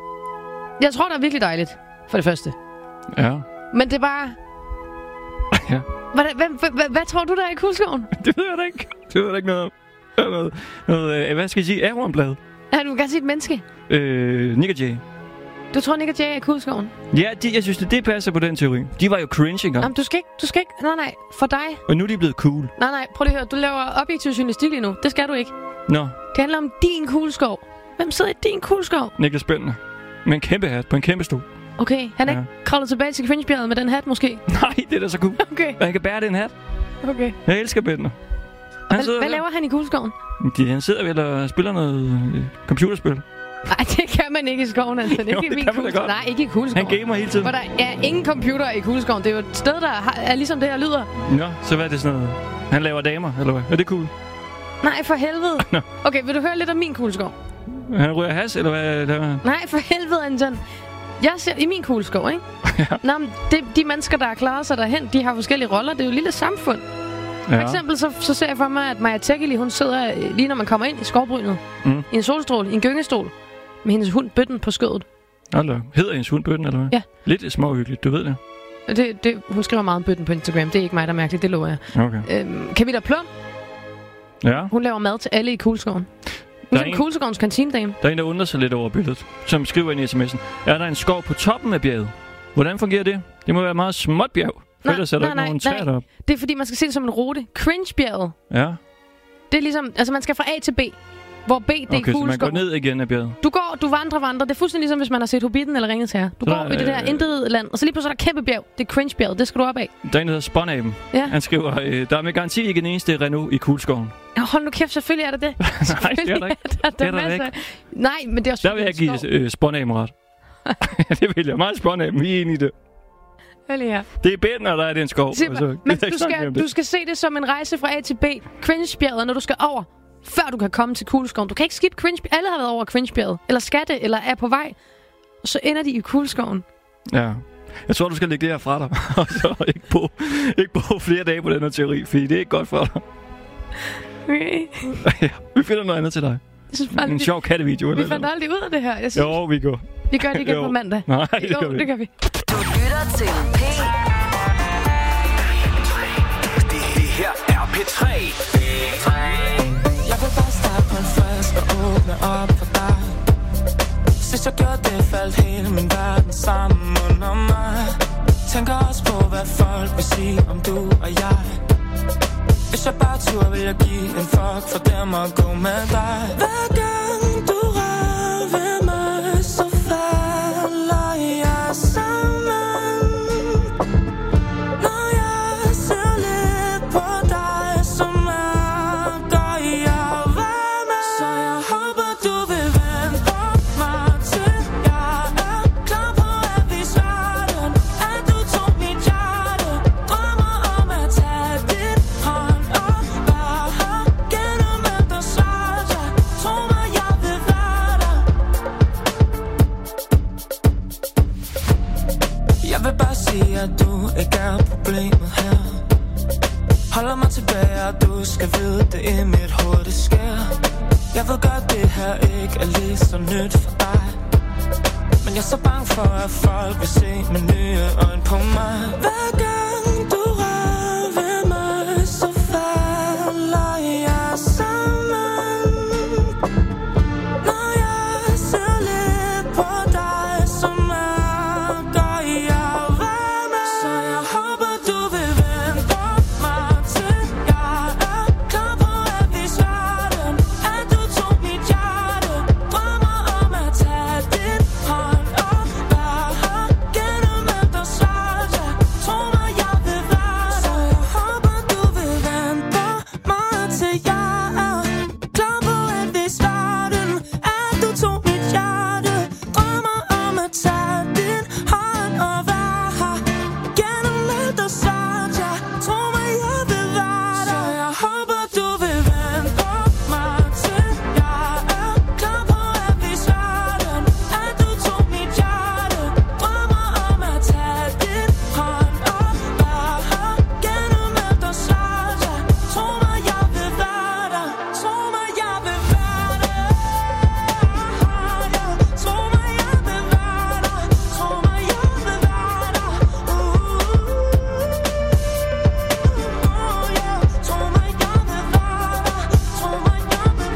Jeg tror, det er virkelig dejligt. For det første. Ja. Men det er bare... Ja. Hvordan, hvem, hvad, hvad, hvad tror du, der er i kugleskoven? Det ved jeg da ikke. Det ved jeg da ikke noget om. Der er Noget, noget, øh, hvad skal jeg sige? Ahornblad. Ja, du kan gerne sige et menneske. Øh, Nick og Jay. Du tror, Nick og Jay er i kugleskoven? Ja, de, jeg synes, det, det passer på den teori. De var jo cringe engang. Jamen, du skal ikke... Du skal ikke... Nej, nej. For dig. Og nu er de blevet cool. Nej, nej. Prøv lige at høre. Du laver objektiv journalistik lige nu. Det skal du ikke. Nå, Det handler om din kugleskov. Hvem sidder i din kugleskov? Niklas Bentner. Med en kæmpe hat på en kæmpe stol. Okay, han er Ja. ikke kravlet tilbage til Cringebjerget med den hat, måske? Nej, det er da så cool. Okay, Og han kan bære den hat. okay. Jeg elsker Bentner. Hvad, hvad der. laver han i kugleskoven? De, han sidder vel og spiller noget øh, computerspil. Nej, det kan man ikke i skoven, altså. Det er Jo, ikke det min kan man da kugleskov. godt. Nej, ikke i kugleskoven. Han gamer hele tiden. Hvor der er ingen computer i kugleskoven. Det er jo et sted, der har, er ligesom det her lyder. Nå, så hvad er det sådan noget? Han laver damer, eller hvad? Er det cool? Nej, for helvede. Nå. Okay, vil du høre lidt om min kugleskov? Han ryger has, eller hvad laver han? Nej, for helvede, Anton. Jeg ser i min kugleskov, ikke? Ja. Nå, men det, de mennesker, der har klaret sig derhen, de har forskellige roller. Det er jo et lille samfund. For Ja. eksempel så, så ser jeg for mig, at Maja Tekeli, hun sidder øh, lige når man kommer ind i skovbrynet. Mm. I en solstråle, i en gyngestol. Med hendes hund Bøtten på skødet. Hold da. Hedder hendes hund Bøtten, eller hvad? Ja. Lidt småhyggeligt, du ved det. Og Det, det, hun skriver meget om Bøtten på Instagram. Det er ikke mig, der er mærkeligt, det lover jeg. Okay. Øhm, Camilla Plum, Ja. hun laver mad til alle i kugleskoven. Hun Der er er en en- kugleskovens kantinedame. Der er en, der undrer sig lidt over billedet, som skriver ind i sms'en. Er der en skov på toppen af bjerget? Hvordan fungerer det? Det må være et meget småt bjerg. For ellers er der ikke nogen træer deroppe. Det er fordi, man skal se det som en rute. Cringe-bjerget. Ja. Det er ligesom, altså man skal fra A til B. Hvor B, det er Okay, så man kugleskov. går ned igen af bjerget. Du går, du vandrer, vandrer. Det er fuldstændig ligesom, hvis man har set Hobbiten eller Ringens Herre. Du Så går der, i det der øh, intet land, og så lige pludselig er der kæmpe bjerg. Det er Cringe-bjerget. Det skal du op af. Der er en, der hedder Spånaben. Ja. Han skriver, øh, der er med garanti ikke en eneste Renault i kugleskoven. Ja, hold nu kæft, selvfølgelig er der det. Nej, det er der ikke. der, der, Det er der masser. ikke. Nej, men det er også Der vil jeg give øh, Spånaben ret. Det vil jeg. Meget Spånaben. Vi er enige i det. Ja. Det er Bentner, der er den skov. Se, og så men gider jeg du ikke snakke mere skal, om det. du skal se det som en rejse fra A til B. Cringe-bjerget, når du skal over, før du kan komme til kugleskoven. Du kan ikke skippe cringe. Alle har været over Cringe-bjerget. Eller skal det, eller er på vej. Og så ender de i kugleskoven. Ja. Jeg tror, du skal lægge det her fra dig. Og så ikke på, ikke på flere dage på den her teori, fordi det er ikke godt for dig. Okay. Ja, vi finder noget andet til dig. Bare, en sjov kattevideo. Vi eller fandt aldrig ud af det her. Jeg synes, jo, vi går. Vi gør det igen på mandag. Nej, det jo, gør vi. det gør vi. Du lytter til P. Det, det her er P tre. Jeg vil bare starte på en frisk og åbne op for dig. Sidst jeg gjorde det, faldt hele min verden sammen under mig. Tænker også på, hvad folk vil sige om du og jeg. Hvis jeg bare turde, vil jeg give en fuck for dem at gå med dig. Hver gang du rører ved mig, så falder jeg sammen. Når jeg ser lidt på dig, så mærker jeg varme. Så jeg håber, du vil vente på mig til jeg er klar på at vise verden, at du tog mit hjerte. Drømmer om at tage dit hånd og bare have gennem eftersøg. Tro mig, jeg vil være der. Jeg vil bare sige, at du ikke er problemet her. Holder mig tilbage, og du skal vide, det i mit hoved, det sker. Jeg ved godt, det her ikke er lige så nyt for dig. Men jeg er så bange for, at folk vil se med nye øjne på mig. Hver gang du rører ved mig, så falder jeg sammen. Når jeg ser lidt på dig, så mærker jeg varme. Så jeg håber, du vil vente på mig til jeg er klar på at vise verden, at du tog mit hjerte. Drømmer om at tage dit hånd og bare have gennem eftersøg. Tro mig, jeg vil være der. Så jeg håber, du vil vente på mig til jeg er klar på at vise verden, at du tog mit hjerte. Drømmer om at tage din hånd og være her gennem eftersøg. Tro mig, jeg vil være der. Så jeg håber, du vil vente på mig til jeg er klar på at vise verden, at du tog mit hjerte. Drømmer om at tage din hånd og være her gennem eftersøg. Tro mig, jeg vil være der. Tro mig, jeg vil være der. Tro mig, jeg vil være der. Tro mig, jeg vil være der. Tro mig, jeg vil være der. Tro mig, jeg vil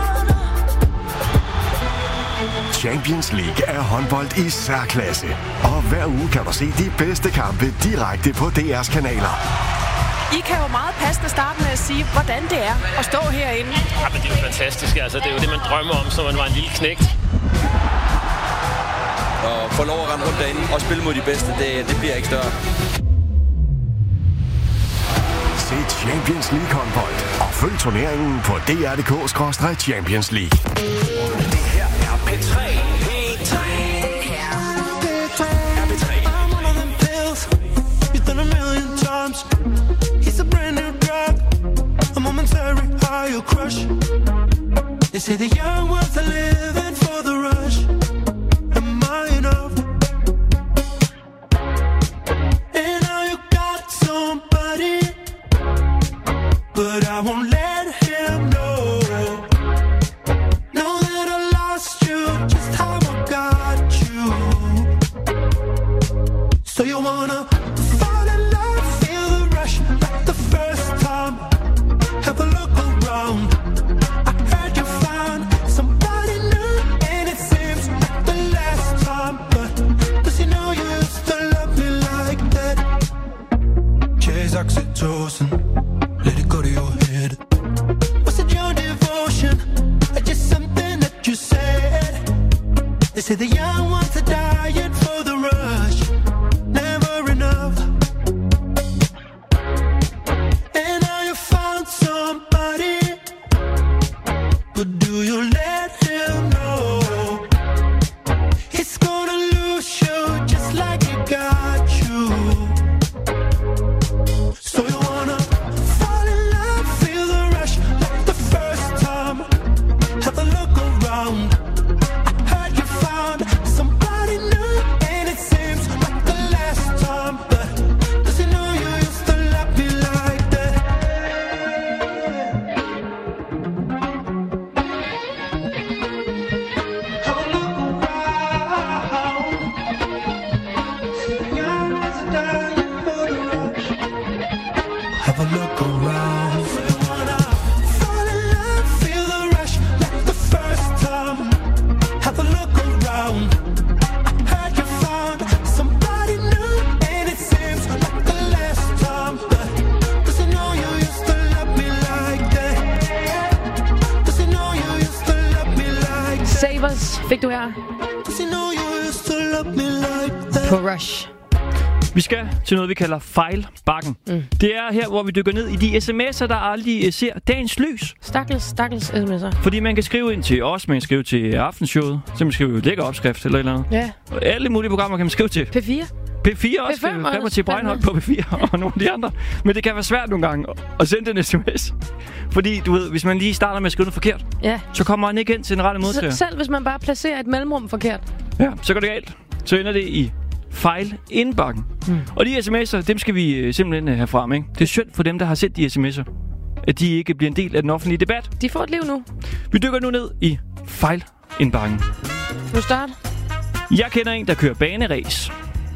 være der. Champions League er håndbold i særklasse. Og hver uge kan du se de bedste kampe direkte på D R's kanaler. I kan jo meget passende starte med at sige, hvordan det er at stå herinde. Ja, men det er jo fantastisk. Altså, det er jo det, man drømmer om, som man var en lille knægt. Og få lov at rende rundt derinde og spille mod de bedste, det, det bliver ikke større. Se Champions League håndbold og følg turneringen på d r punktum d k skråstreg champions league. Det her er P tre. P tre. Er P tre. I'm one of them pills you've done a million times. It's a brand new drug, a momentary high or crush. They say the young ones are living for the rush. Am I enough? And now you got somebody, but I won't let him know. Know that I lost you, just how I got you. So you wanna fall in love, feel the rush like the first time. Have a look around. I heard you found somebody new, and it seems like the last time. But does he know you used to love me like that? Chase oxytocin, let it go to your head. around. Wanna fall in love, feel the rush like the first time. Have a look around. I heard you found somebody new, and it seems like the last time. But does he know you used to love me like that? Does he know you used to love me like that? Savers fik du her. Does he know you used to love me like that? På Rush. Vi skal til noget, vi kalder fejlbakken. Mm. Det er her, hvor vi dykker ned i de sms'er, der aldrig ser dagens lys. Stakkels, stakkels sms'er. Fordi man kan skrive ind til os, man kan skrive til Aftenshowet, så man skrive lækker opskrift eller et eller andet. Ja. Og alle mulige programmer kan man skrive til. P fire. P fire også. P fem kan man til Breinholt på P fire og nogle af de andre. Men det kan være svært nogle gange at sende en sms. Fordi, du ved, hvis man lige starter med at skrive noget forkert, ja. så kommer man ikke ind til den rette modtager. S- selv hvis man bare placerer et mellemrum forkert. Ja, så går det galt. Så ender det i fejlindbakken. Mm. Og de sms'er, dem skal vi øh, simpelthen øh, have frem, ikke? Det er synd for dem, der har sendt de sms'er, at de ikke bliver en del af den offentlige debat. De får et liv nu. Vi dykker nu ned i fejlindbakken. Nu start. Jeg kender en, der kører baneræs.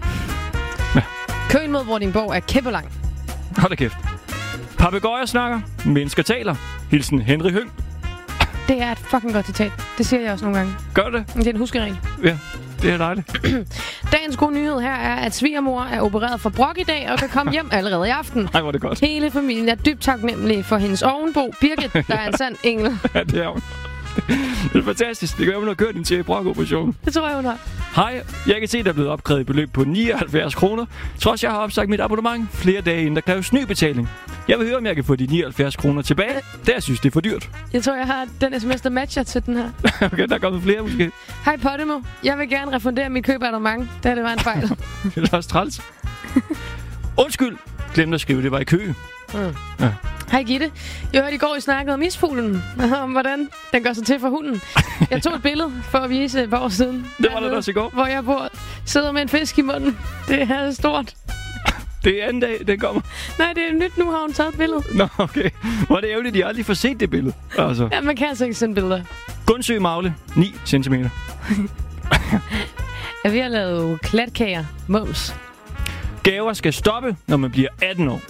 Ja. Køen mod Vordingborg er kæmpelang. Hold da kæft. Papegøjer snakker, mennesker taler. Hilsen Henry Høng. Det er et fucking godt citat. Det siger jeg også nogle gange. Gør det? Det er en huskeregel. Ja, det er dejligt. Dagens gode nyhed her er, at svigermor er opereret for brok i dag og kan komme hjem allerede i aften. Ej, hvor er det godt. Hele familien er dybt taknemmelig for hendes ovenbo, Birgit, der er en sand engel. Ja, det er hun. Det er fantastisk. Det gør, at hun har kørt en til brok-operation. Det tror jeg, hun har. Hej, jeg kan se, at der er blevet opkrævet et beløb på nioghalvfjerds kroner. Trods jeg har opsagt mit abonnement flere dage inden der kræves ny betaling. Jeg vil høre, om jeg kan få de nioghalvfjerds kroner tilbage. Det jeg synes, det er for dyrt. Jeg tror, jeg har den sms, der matcher til den her. Okay, der er kommet flere måske. Hej Podimo. Jeg vil gerne refundere mit købeabonnement, da det var en fejl. Det er også træls. Undskyld. Glemte at skrive, det var i kø. Mm. Ja. Hej Gitte. Jeg hørte i går, I snakkede om isfuglen. Om hvordan den gør sig til for hunden. Jeg tog et billede for at vise et par år siden. Det var der også i går. Hvor jeg bor. Sidder med en fisk i munden. Det er stort. Det er anden dag, den kommer. Nej, det er nyt nu, har hun taget et billede. Nå, okay. Hvor er det ærgerligt, de aldrig får set det billede. Altså. Ja, man kan altså ikke sende billeder. Gundsø Magle, ni centimeter. Ja, vi har lavet klatkager. Mums. Gaver skal stoppe, når man bliver atten år.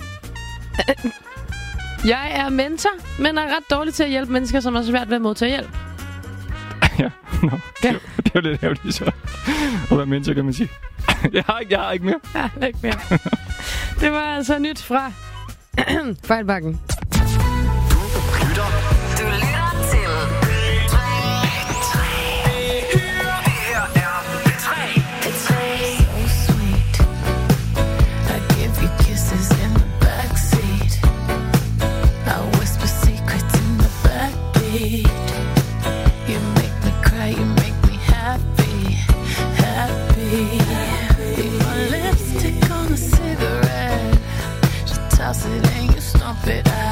Jeg er mentor, men er ret dårlig til at hjælpe mennesker, som er svært ved at modtage hjælp. Ja, no. Ja. Det er jo lidt ærgerligt så. At være mentor, kan man sige. Jeg har ikke, jeg har ikke mere. Ja, ikke mere. Det var altså nyt fra fejlbakken. Du lytter til Toss it and you stomp it out.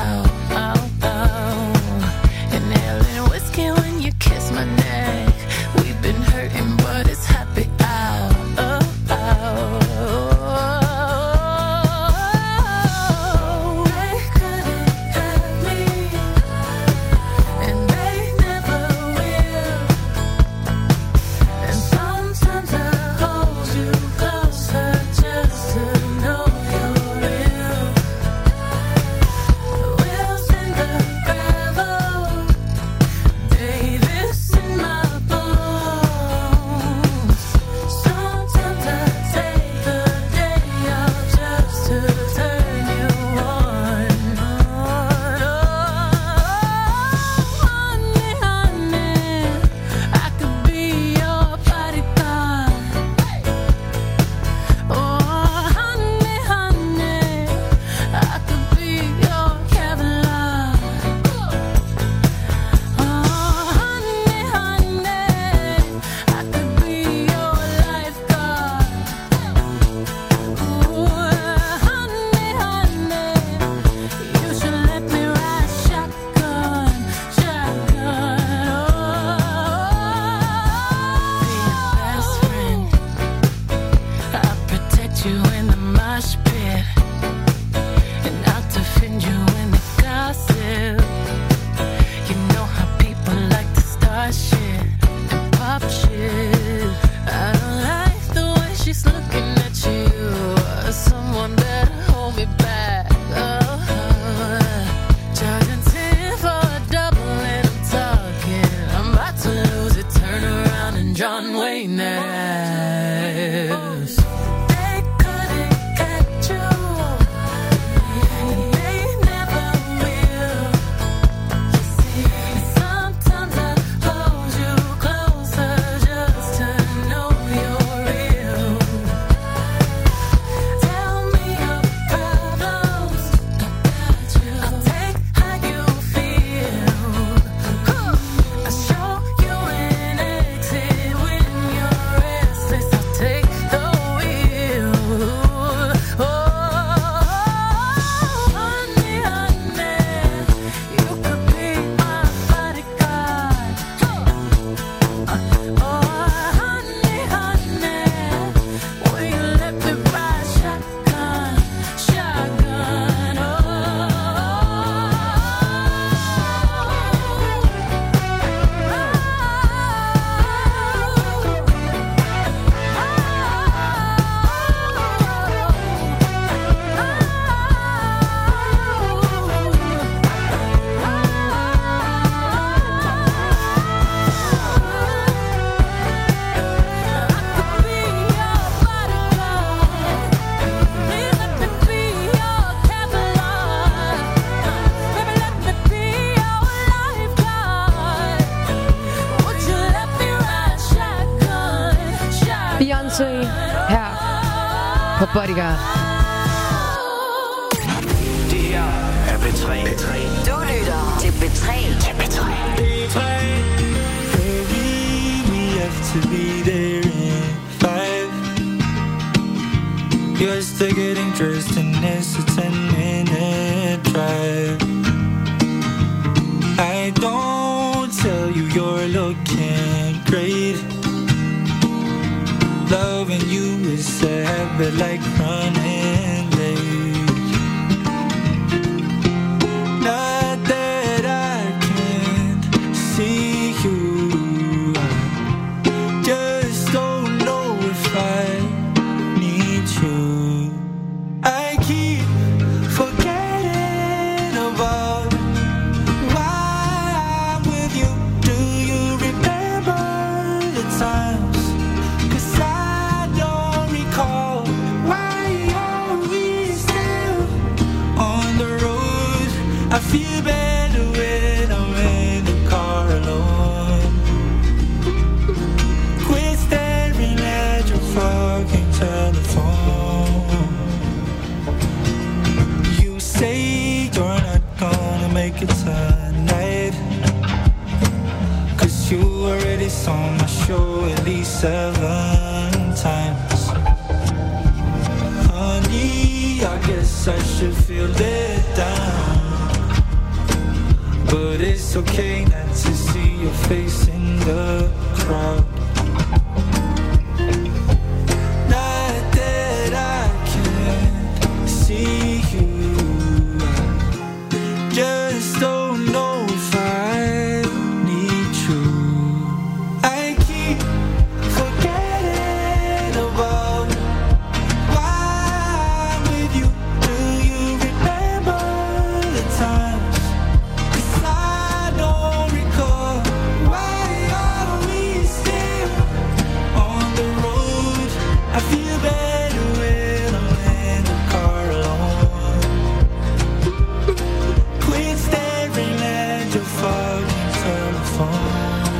Beyoncé her på Bodyguard. Det her er B tre. B tre. Du lytter til B tre. Til B tre. B tre. Baby, we have to be there in five. You're still getting dressed and it's a ten minute drive. I don't tell you you're looking great. Loving you is a habit like running late. Not that I can't see you, I just don't know if I need you. I keep forgetting about why I'm with you. Do you remember the times? 'Cause I don't recall. Why are we still on the road? I feel better when I'm in the car alone. Quit staring at your fucking telephone. You say you're not gonna make it tonight, 'cause you already saw my show at least seven times. Honey, I guess I should feel let down, but it's okay not to see your face in the crowd. Not that I can't see you, I just don't know if I need you. I keep forgetting about why I'm with you. Do you remember the times? 'Cause I don't recall. Why are we still on the road? I feel better when I'm in the car alone. Quit staring at your fucking telephone.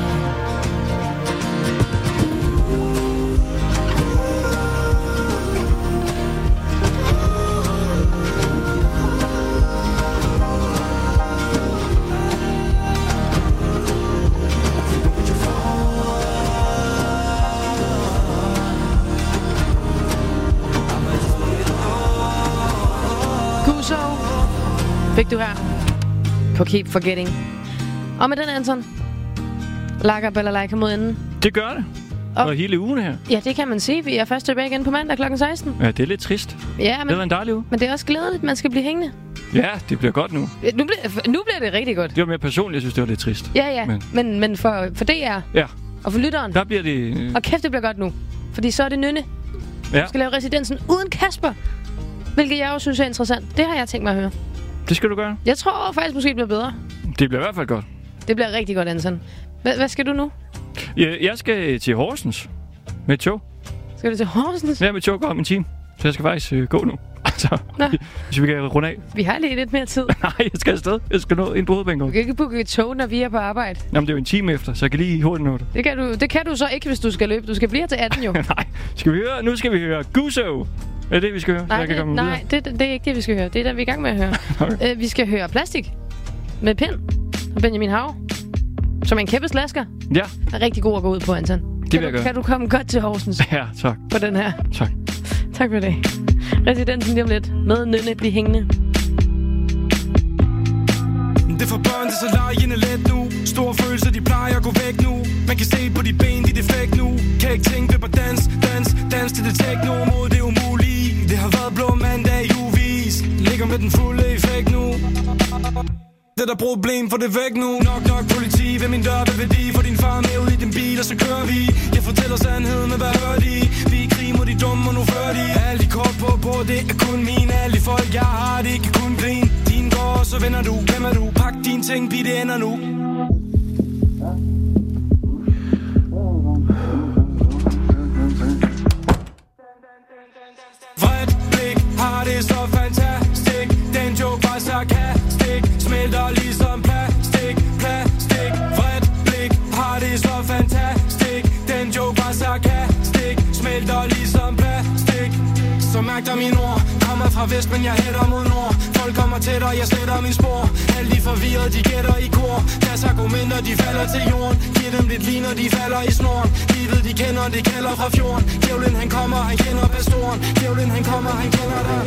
Kuso fik du her på Keep Forgetting. Og med den, Anton, lakker Balalaika mod enden. Det gør det. Og- Og hele ugen her. Ja, det kan man sige. Vi er først tilbage igen på mandag klokken seksten. Ja, det er lidt trist. Ja, Det var men, en dejlig uge. men det er også glædeligt, man skal blive hængende. Ja, det bliver godt nu. Nu bliver, nu bliver det rigtig godt. Det var mere personligt, jeg synes, det var lidt trist. Ja, ja. Men- Men, men, men for, for D R Ja, og for lytteren. der bliver det... øh, Og kæft, det bliver godt nu. Fordi så er det Nynne. Ja, Du skal lave residensen uden Kasper. Hvilket jeg også synes er interessant. Det har jeg tænkt mig at høre. det skal du gøre. Jeg tror faktisk måske, det bliver bedre. Det bliver i hvert fald godt. Det bliver rigtig godt, Anton. Hvad, hvad skal du nu? Ja, jeg skal til Horsens med et tog. Skal du til Horsens? Ja, mit tog går om en time. Så jeg skal faktisk øh, gå nu. Altså, Nå. hvis vi kan runde af. Vi har lige lidt mere tid. Nej, jeg skal afsted. Jeg skal nå ind på Du hovedbanegården. kan ikke booke et tog, når vi er på arbejde. Jamen, det er jo en time efter, så jeg kan lige hurtigt nå det. Det kan, du, det kan du så ikke, hvis du skal løbe. Du skal blive her til atten, jo. Nej, skal vi høre? Nu skal vi høre Guso. Er det det, vi skal høre? Så Nej, jeg kan det, komme nej det, det er ikke det, vi skal høre. Det er det, vi er i gang med at høre. Okay. øh, vi skal høre Plastik med Pind og Benjamin Hav, som er en kæmpe slasker. Ja, Er rigtig god at gå ud på, Anton. vil Kan jeg du, gøre. kan du komme godt til Horsens ja, tak. på den her? Tak. Tak for det. Residensen lige om lidt. Med Nynne blive hængende. Det er for børn, det er så lejende let nu. Store følelser, de plejer at gå væk nu. Man kan se på de ben, de er defekt nu. Kan ikke tænke, vil bare dans, dans, dans til det techno. Mod det umulige. Det har været blå mandag i uvis. Ligger med den fulde effekt nu. Det er der problem, for det er væk nu. Nok, nok politi ved min dør, ved værdi. For din far med ud i din bil, og så kører vi. Jeg fortæller sandheden, med hvad hører de? Vi er i krig mod de dumme, og nu fører de. Alle de kort på bord, det er kun mine. Alle de folk, jeg har, det kan kun grine. Din går, så vender du, glemmer du. Pak dine ting, pige, det ender nu. Vredt blik, har det så fantastisk. Den joke var sarkastisk. Smelter ligesom plastik, plastik. Vredt blik, har det så fantastisk. Den joke var sarkastisk. Smelter Så mærk dig mine ord. Kommer fra vest, men jeg hætter mod nord. Folk kommer tættere, jeg sletter min spor. Alle de forvirrede, de gætter i kor. Deres argumenter, de falder til jorden. Giv dem lidt lige, når de falder i snoren. Livet, de kender, det kalder fra fjorden. Djævlen, han kommer, han kender pastoren. Djævlen, han kommer, han kender dig.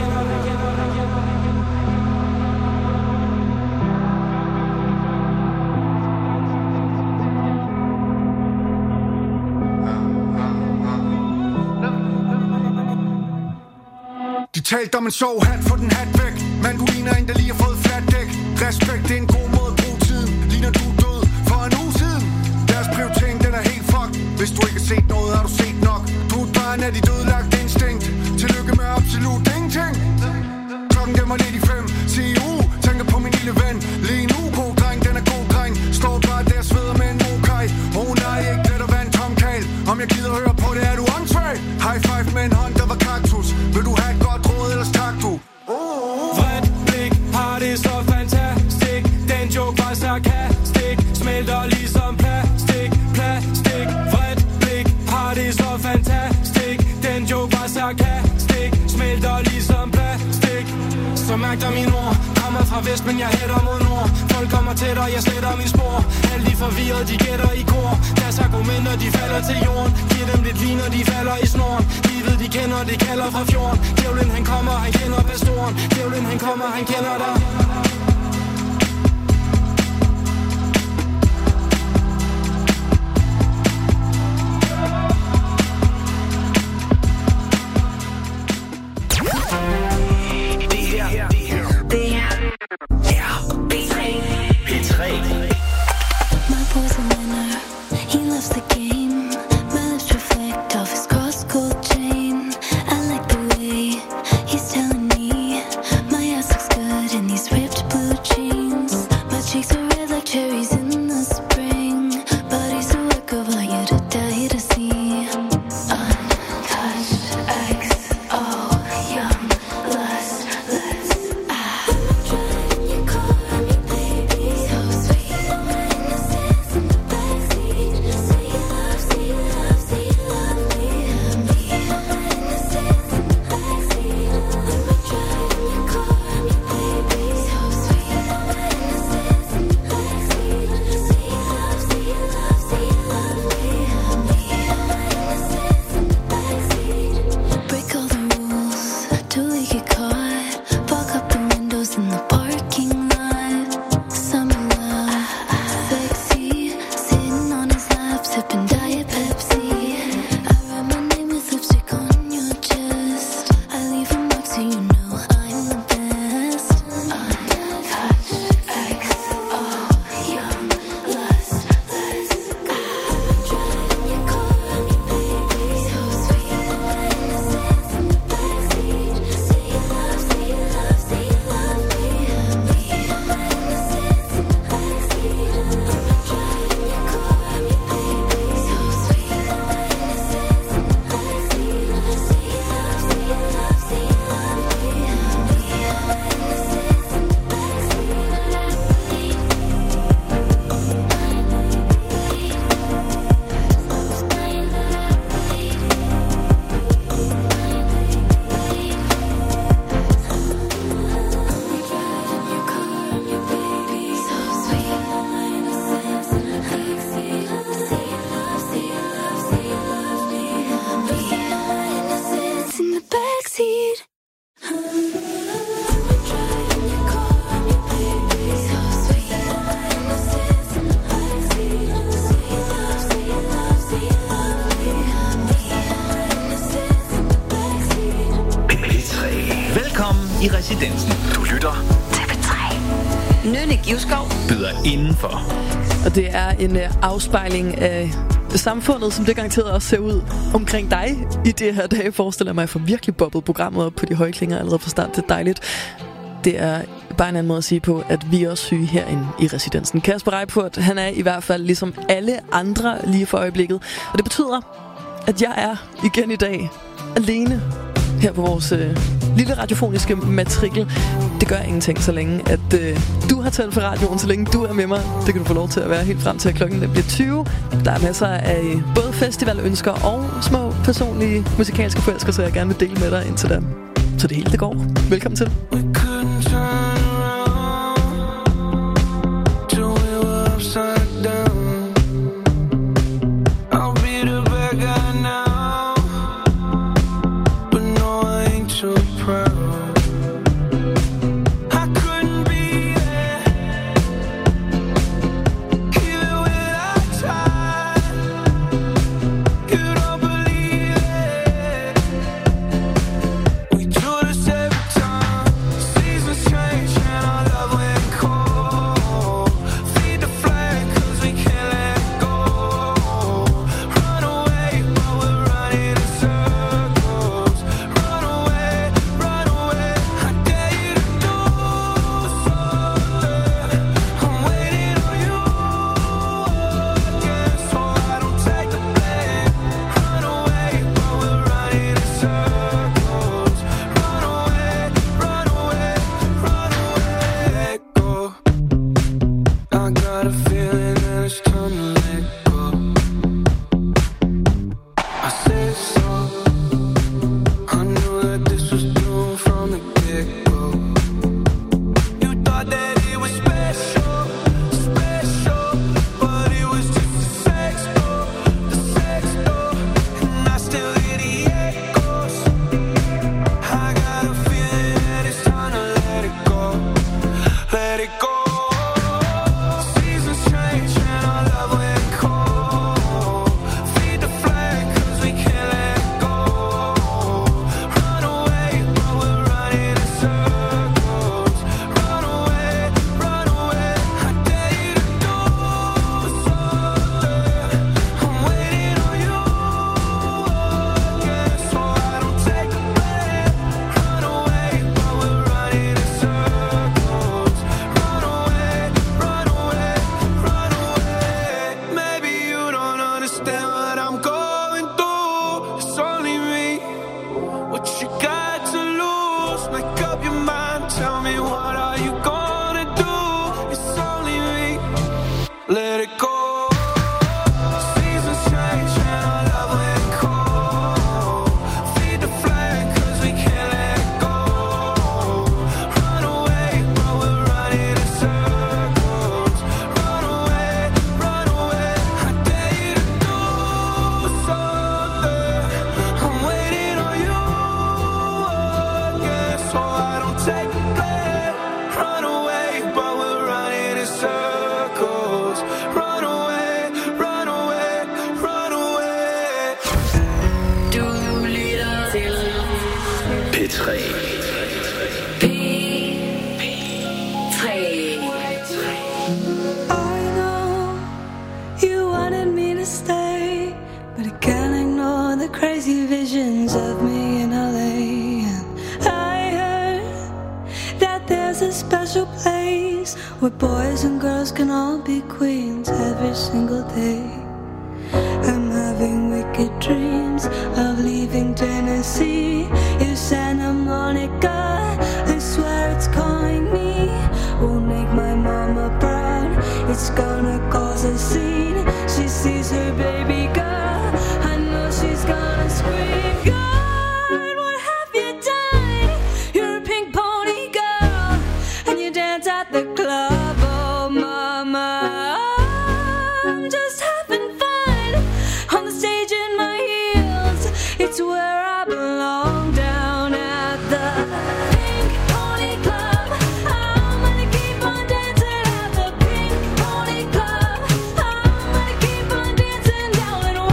De talte om en sovhat, få den hat væk. Man, du ligner en, der lige har fået flat dæk. Respekt, det er en god måde at bruge tiden. Ligner du død for en uge siden. Deres prioritering, den er helt fucked. Hvis du ikke har set noget, har du set nok. Du er et barn af de dødlagte instinkt. Tillykke med absolut ingenting. Klokken gemmer lidt i fem. C E U, tænker på min lille ven. Lige nu, god dreng, den er god dreng. Står bare der sveder med en okay. Oh nej, ikke let at være en tom kal. Om jeg gider høre på det, er du on track. High five med en hånd, der var kaktus. Vil du have et godt råd, ellers tak du. Vredt blik, har det så fantastisk. Den joke var sarkastisk. Smelter ligesom plastik, plastik. Vredt blik, har det så fantastisk. Den joke var sarkastisk. Smelter ligesom plastik. Så mærk dig mine ord. Kommer fra vest, men jeg hætter mod nord. Folk kommer tættere, jeg sletter min spor. Alle de forvirrede, de gætter i kor. Deres argumenter, de falder til jorden. Giv dem lidt lige, når de falder i snoren. Livet, de kender, det kalder fra fjorden. Djævlen, han kommer, han kender pastoren. Djævlen, han kommer, han kender dig. i residensen. Du lytter til P tre. Nynne Givskov byder indenfor. Og det er en uh, afspejling af samfundet, som det garanteret også ser ud omkring dig i det her dag. Forestiller mig, for virkelig bobbet programmet op på de høje klinger allerede fra start. Det er dejligt. Det er bare en anden måde at sige på, at vi er også syge herinde i residensen. Kasper Reippurt, han er i hvert fald ligesom alle andre lige for øjeblikket. Og det betyder, at jeg er igen i dag alene her på vores øh, lille radiofoniske matrikel. Det gør ingenting, så længe at øh, du du har tændt for radioen, så længe du er med mig. Det kan du få lov til at være helt frem til, at klokken bliver tyve. Der er masser af både festivalønsker og små personlige musikalske forelskelser, jeg gerne vil dele med dig indtil da. Så det hele det går. Velkommen til. Dancing down and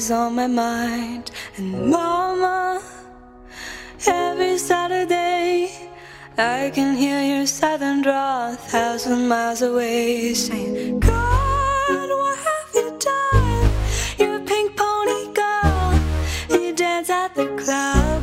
always on my mind. And mama, every Saturday I can hear your southern drawl a thousand miles away, saying, God, what have you done? You're a pink pony girl, you dance at the club.